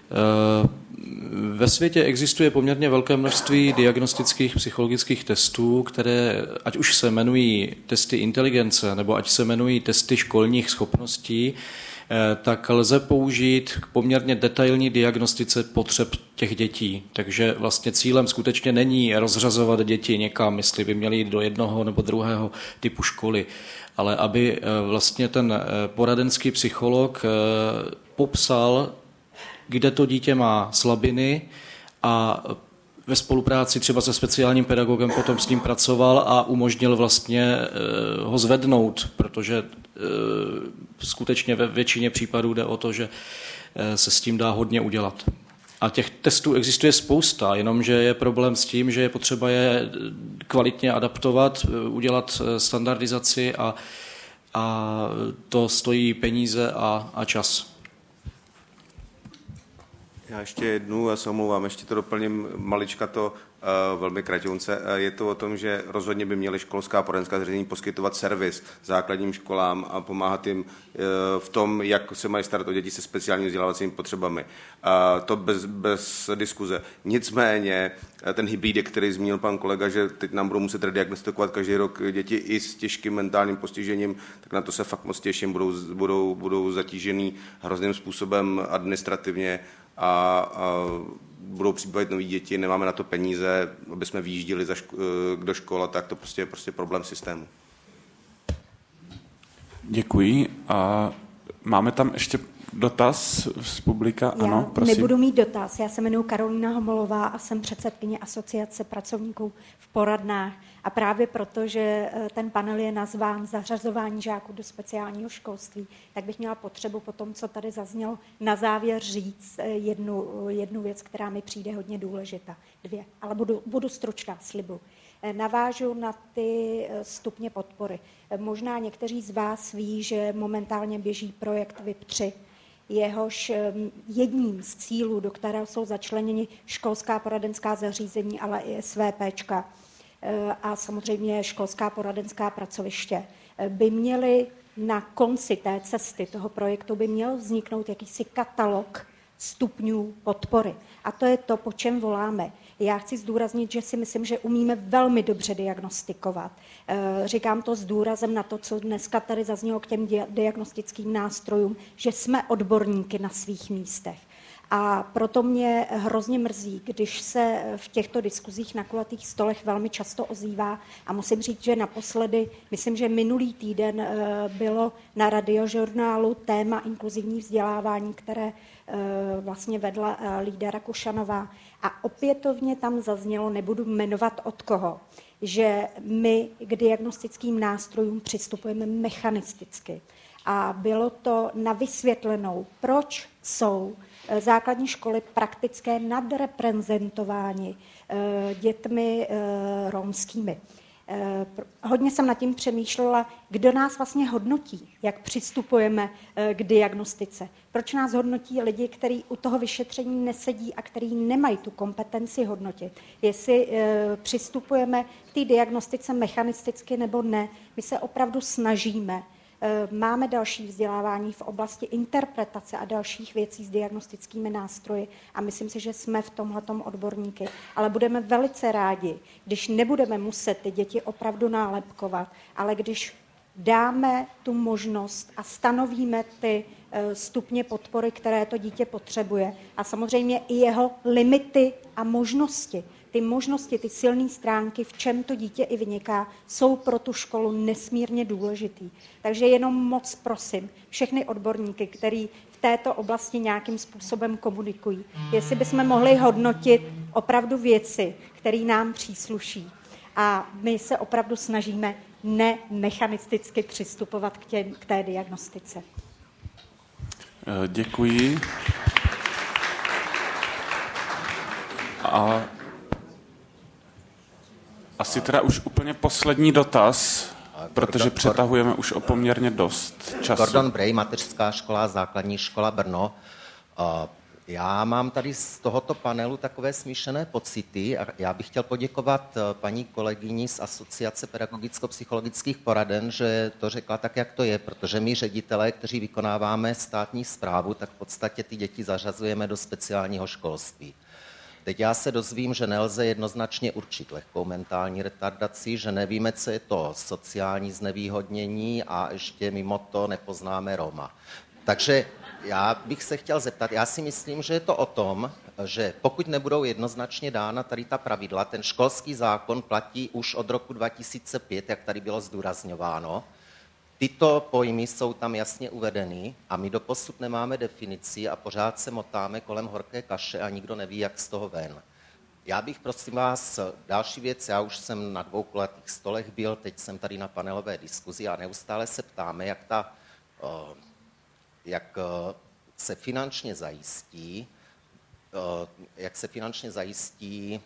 Ve světě existuje poměrně velké množství diagnostických psychologických testů, které ať už se jmenují testy inteligence nebo ať se jmenují testy školních schopností, tak lze použít k poměrně detailní diagnostice potřeb těch dětí. Takže vlastně cílem skutečně není rozřazovat děti někam, jestli by měli jít do jednoho nebo druhého typu školy, ale aby vlastně ten poradenský psycholog popsal, kde to dítě má slabiny a ve spolupráci třeba se speciálním pedagogem potom s ním pracoval a umožnil vlastně ho zvednout, protože skutečně ve většině případů jde o to, že se s tím dá hodně udělat. A těch testů existuje spousta, jenomže je problém s tím, že je potřeba je kvalitně adaptovat, udělat standardizaci a, a to stojí peníze a, a čas. Já ještě jednu, já se omlouvám, ještě to doplním malička to uh, velmi kraťounce. Uh, je to o tom, že rozhodně by měly školská poradenská zařízení poskytovat servis základním školám a pomáhat jim uh, v tom, jak se mají starat o děti se speciálními vzdělávacími potřebami. Uh, to bez, bez diskuze. Nicméně uh, ten hybridek, který zmínil pan kolega, že teď nám budou muset diagnostikovat každý rok děti i s těžkým mentálním postižením, tak na to se fakt moc těším, budou, budou, budou zatížený hrozným způsobem administrativně a, a budou přibývat nový děti, nemáme na to peníze, aby jsme vyjížděli za ško- do školy, tak to prostě je prostě problém systému. Děkuji. A máme tam ještě dotaz z publika? Já ano, prosím. nebudu mít dotaz. Já se jmenuji Karolína Homolová a jsem předsedkyně asociace pracovníků v poradnách. A právě proto, že ten panel je nazván Zařazování žáků do speciálního školství, tak bych měla potřebu po tom, co tady zaznělo, na závěr říct jednu, jednu věc, která mi přijde hodně důležitá. Dvě, ale budu, budu stručná, slibu. Navážu na ty stupně podpory. Možná někteří z vás ví, že momentálně běží projekt V I P tři, jehož jedním z cílů, do kterého jsou začleněni školská poradenská zařízení, ale i SVPčka a samozřejmě školská poradenská pracoviště, by měly na konci té cesty toho projektu by měl vzniknout jakýsi katalog stupňů podpory. A to je to, po čem voláme. Já chci zdůraznit, že si myslím, že umíme velmi dobře diagnostikovat. Říkám to s důrazem na to, co dneska tady zaznělo k těm diagnostickým nástrojům, že jsme odborníky na svých místech. A proto mě hrozně mrzí, když se v těchto diskuzích na kulatých stolech velmi často ozývá. A musím říct, že naposledy, myslím, že minulý týden bylo na Radiožurnálu téma inkluzivní vzdělávání, které vlastně vedla Lída Rakušanová. A opětovně tam zaznělo, nebudu jmenovat od koho, že my k diagnostickým nástrojům přistupujeme mechanisticky. A bylo to na vysvětlenou, proč jsou základní školy praktické nadreprezentováni dětmi romskými. Hodně jsem nad tím přemýšlela, kdo nás vlastně hodnotí, jak přistupujeme k diagnostice. Proč nás hodnotí lidi, kteří u toho vyšetření nesedí a kteří nemají tu kompetenci hodnotit. Jestli přistupujeme k té diagnostice mechanisticky nebo ne, my se opravdu snažíme. Máme další vzdělávání v oblasti interpretace a dalších věcí s diagnostickými nástroji a myslím si, že jsme v tomhletom odborníky. Ale budeme velice rádi, když nebudeme muset ty děti opravdu nálepkovat, ale když dáme tu možnost a stanovíme ty stupně podpory, které to dítě potřebuje a samozřejmě i jeho limity a možnosti. Ty možnosti, ty silné stránky, v čem to dítě i vyniká, jsou pro tu školu nesmírně důležitý. Takže jenom moc prosím všechny odborníky, kteří v této oblasti nějakým způsobem komunikují, jestli bychom mohli hodnotit opravdu věci, které nám přísluší. A my se opravdu snažíme nemechanisticky přistupovat k, tě, k té diagnostice. Děkuji. A asi teda už úplně poslední dotaz, protože přetahujeme už o poměrně dost času. Gordon Bray, mateřská škola, základní škola Brno. Já mám tady z tohoto panelu takové smíšené pocity a já bych chtěl poděkovat paní kolegyni z Asociace pedagogicko-psychologických poraden, že to řekla tak, jak to je, protože my ředitelé, kteří vykonáváme státní správu, tak v podstatě ty děti zařazujeme do speciálního školství. Teď já se dozvím, že nelze jednoznačně určit lehkou mentální retardaci, že nevíme, co je to sociální znevýhodnění a ještě mimo to nepoznáme Roma. Takže já bych se chtěl zeptat, já si myslím, že je to o tom, že pokud nebudou jednoznačně dána tady ta pravidla, ten školský zákon platí už od roku dva tisíce pět, jak tady bylo zdůrazňováno. Tyto pojmy jsou tam jasně uvedeny a my doposud nemáme definici a pořád se motáme kolem horké kaše a nikdo neví, jak z toho ven. Já bych, prosím vás, další věc, já už jsem na dvou kulatých stolech byl, teď jsem tady na panelové diskuzi a neustále se ptáme, jak, ta, jak se finančně zajistí, jak se finančně zajistí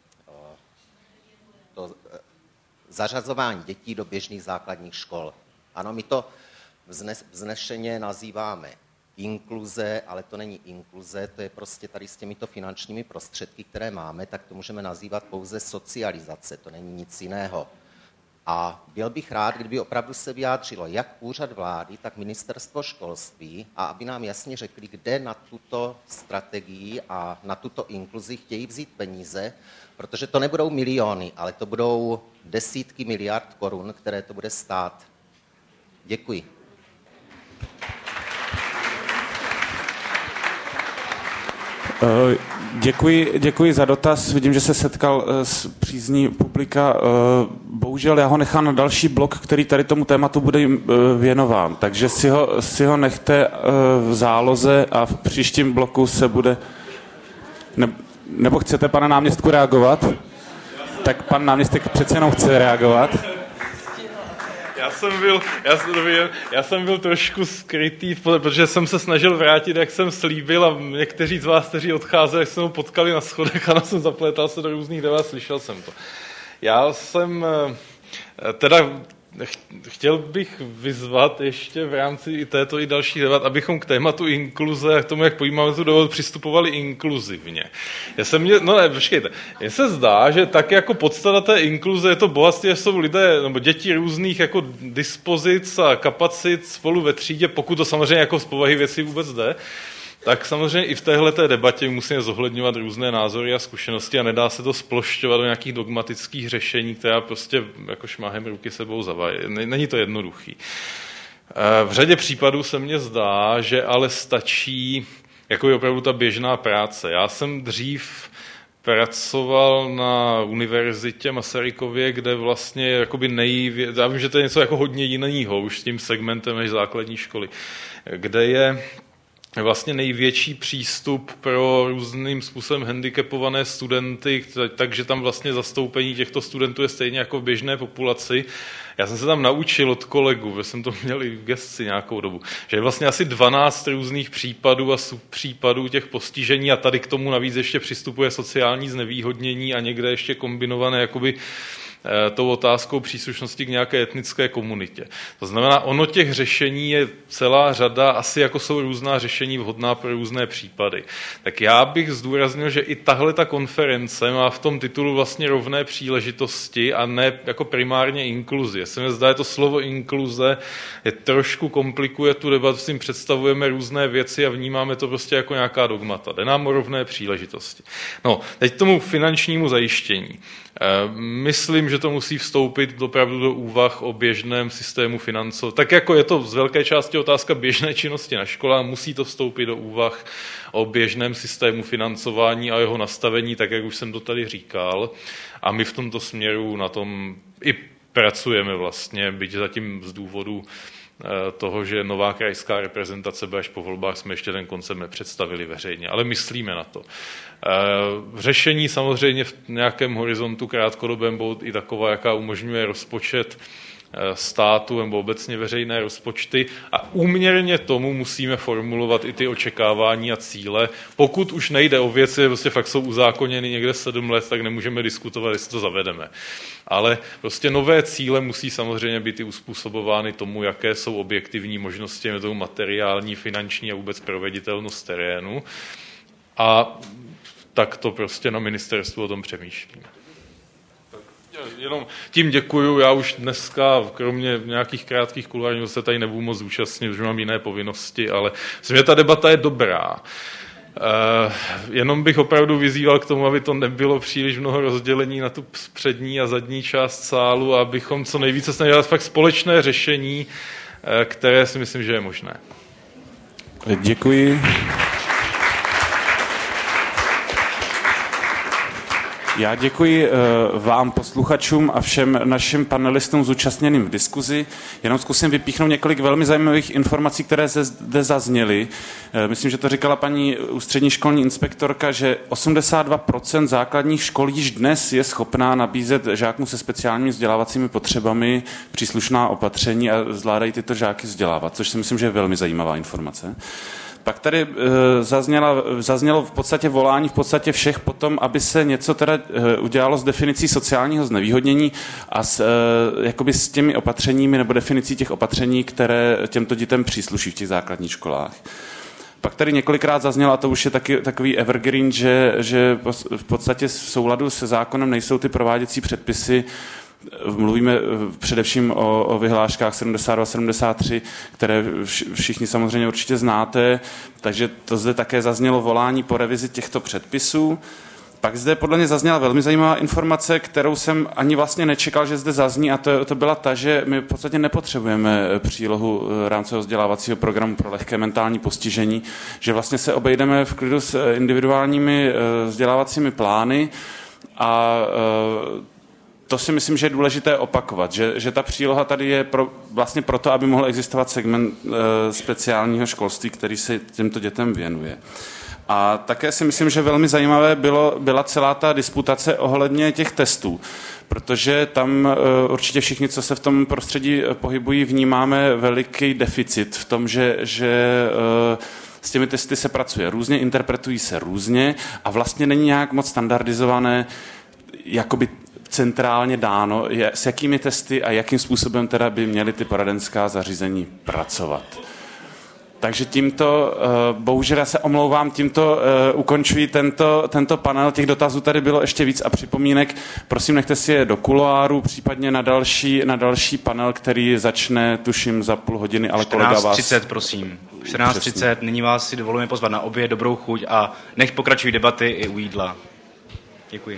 to zařazování dětí do běžných základních škol. Ano, my to vznešeně nazýváme inkluze, ale to není inkluze, to je prostě tady s těmito finančními prostředky, které máme, tak to můžeme nazývat pouze socializace, to není nic jiného. A byl bych rád, kdyby opravdu se vyjádřilo jak úřad vlády, tak ministerstvo školství a aby nám jasně řekli, kde na tuto strategii a na tuto inkluzi chtějí vzít peníze, protože to nebudou miliony, ale to budou desítky miliard korun, které to bude stát. Děkuji. Děkuji, děkuji za dotaz. Vidím, že se setkal s přízní publika. Bohužel já ho nechám na další blok, který tady tomu tématu bude věnován. Takže si ho, si ho nechte v záloze a v příštím bloku se bude... Ne, nebo chcete, pane náměstku, reagovat? Tak pan náměstek přece jenom chce reagovat. Já jsem, byl, já, jsem byl, já jsem byl trošku skrytý, protože jsem se snažil vrátit, jak jsem slíbil a někteří z vás, kteří odcházeli, jak jsem ho potkali na schodech a jsem zaplétal se do různých debat, slyšel jsem to. Já jsem teda chtěl bych vyzvat ještě v rámci i této i dalších debat, abychom k tématu inkluze a k tomu, jak pojímáme tu dohodu, přistupovali inkluzivně. Já jsem mě, no ne, počkejte, mně se zdá, že tak jako podstata té inkluze je to bohatství, že jsou lidé, nebo děti různých jako dispozic a kapacit spolu ve třídě, pokud to samozřejmě jako z povahy věcí vůbec jde, tak samozřejmě i v téhleté debatě musíme zohledňovat různé názory a zkušenosti a nedá se to splošťovat do nějakých dogmatických řešení, která prostě jako šmahem ruky sebou zavají. Není to jednoduchý. V řadě případů se mně zdá, že ale stačí jako je opravdu ta běžná práce. Já jsem dřív pracoval na univerzitě Masarykově, kde vlastně jakoby nejvě... Já vím, že to je něco jako hodně jiného už s tím segmentem než základní školy, kde je vlastně největší přístup pro různým způsobem handicapované studenty, takže tam vlastně zastoupení těchto studentů je stejně jako v běžné populaci. Já jsem se tam naučil od kolegů, že jsem to měl i v gesci nějakou dobu, že je vlastně asi dvanáct různých případů a subpřípadů těch postižení a tady k tomu navíc ještě přistupuje sociální znevýhodnění a někde ještě kombinované jakoby tou otázkou příslušnosti k nějaké etnické komunitě. To znamená, ono těch řešení je celá řada, asi jako jsou různá řešení vhodná pro různé případy. Tak já bych zdůraznil, že i tahle ta konference má v tom titulu vlastně rovné příležitosti a ne jako primárně inkluzi. Já se mi zdá, že to slovo inkluze je trošku komplikuje tu debatu, s tím představujeme různé věci a vnímáme to prostě jako nějaká dogmata. Jde nám o rovné příležitosti. No, teď tomu finančnímu zajištění. Myslím, že to musí vstoupit opravdu do úvah o běžném systému financování. Tak jako je to z velké části otázka běžné činnosti na školách, musí to vstoupit do úvah o běžném systému financování a jeho nastavení, tak jak už jsem to tady říkal. A my v tomto směru na tom i pracujeme vlastně, byť zatím z důvodu toho, že nová krajská reprezentace bude až po volbách, jsme ještě ten koncept nepředstavili veřejně, ale myslíme na to. Řešení samozřejmě v nějakém horizontu krátkodobém budou i taková, jaká umožňuje rozpočet státu nebo obecně veřejné rozpočty a úměrně tomu musíme formulovat i ty očekávání a cíle. Pokud už nejde o věci, prostě fakt jsou uzákoněny někde sedm let, tak nemůžeme diskutovat, jestli to zavedeme. Ale prostě nové cíle musí samozřejmě být i uspůsobovány tomu, jaké jsou objektivní možnosti, metodou materiální, finanční a vůbec proveditelnost terénu. A tak to prostě na ministerstvu o tom přemýšlíme. Jenom tím děkuju, já už dneska, kromě nějakých krátkých kuloárů, se tady nebudu moc zúčastnit, protože mám jiné povinnosti, ale myslím, že ta debata je dobrá. Uh, jenom bych opravdu vyzýval k tomu, aby to nebylo příliš mnoho rozdělení na tu přední a zadní část sálu, abychom co nejvíce snažili fakt společné řešení, uh, které si myslím, že je možné. Děkuji. Já děkuji vám, posluchačům a všem našim panelistům zúčastněným v diskuzi. Jenom zkusím vypíchnout několik velmi zajímavých informací, které zde zazněly. Myslím, že to říkala paní ústřední školní inspektorka, že osmdesát dva procent základních škol již dnes je schopná nabízet žákům se speciálními vzdělávacími potřebami příslušná opatření a zvládají tyto žáky vzdělávat, což si myslím, že je velmi zajímavá informace. Pak tady e, zazněla, zaznělo v podstatě volání v podstatě všech potom, aby se něco teda e, udělalo s definicí sociálního znevýhodnění a s, e, jakoby s těmi opatřeními nebo definicí těch opatření, které těmto dětem přísluší v těch základních školách. Pak tady několikrát zaznělo, a to už je taky takový evergreen, že, že v podstatě v souladu se zákonem nejsou ty prováděcí předpisy. Mluvíme především o, o vyhláškách sedmdesát dva sedmdesát tři, které všichni samozřejmě určitě znáte, takže to zde také zaznělo volání po revizi těchto předpisů. Pak zde podle mě zazněla velmi zajímavá informace, kterou jsem ani vlastně nečekal, že zde zazní, a to, to byla ta, že my v podstatě nepotřebujeme přílohu rámcového vzdělávacího programu pro lehké mentální postižení, že vlastně se obejdeme v klidu s individuálními vzdělávacími plány a to si myslím, že je důležité opakovat, že, že ta příloha tady je pro, vlastně proto, aby mohl existovat segment e, speciálního školství, který se těmto dětem věnuje. A také si myslím, že velmi zajímavé bylo, byla celá ta disputace ohledně těch testů, protože tam e, určitě všichni, co se v tom prostředí pohybují, vnímáme veliký deficit v tom, že, že e, s těmi testy se pracuje různě, interpretují se různě a vlastně není nějak moc standardizované, jakoby centrálně dáno, je, s jakými testy a jakým způsobem teda by měly ty poradenská zařízení pracovat. Takže tímto, bohužel já se omlouvám, tímto ukončuji tento, tento panel. Těch dotazů tady bylo ještě víc a připomínek. Prosím, nechte si je do kuloáru, případně na další, na další panel, který začne, tuším, za půl hodiny, ale kolega vás... čtrnáct třicet, prosím. čtrnáct třicet, nyní vás si dovolujeme pozvat na oběd, dobrou chuť a nech pokračují debaty i u jídla. Děkuji.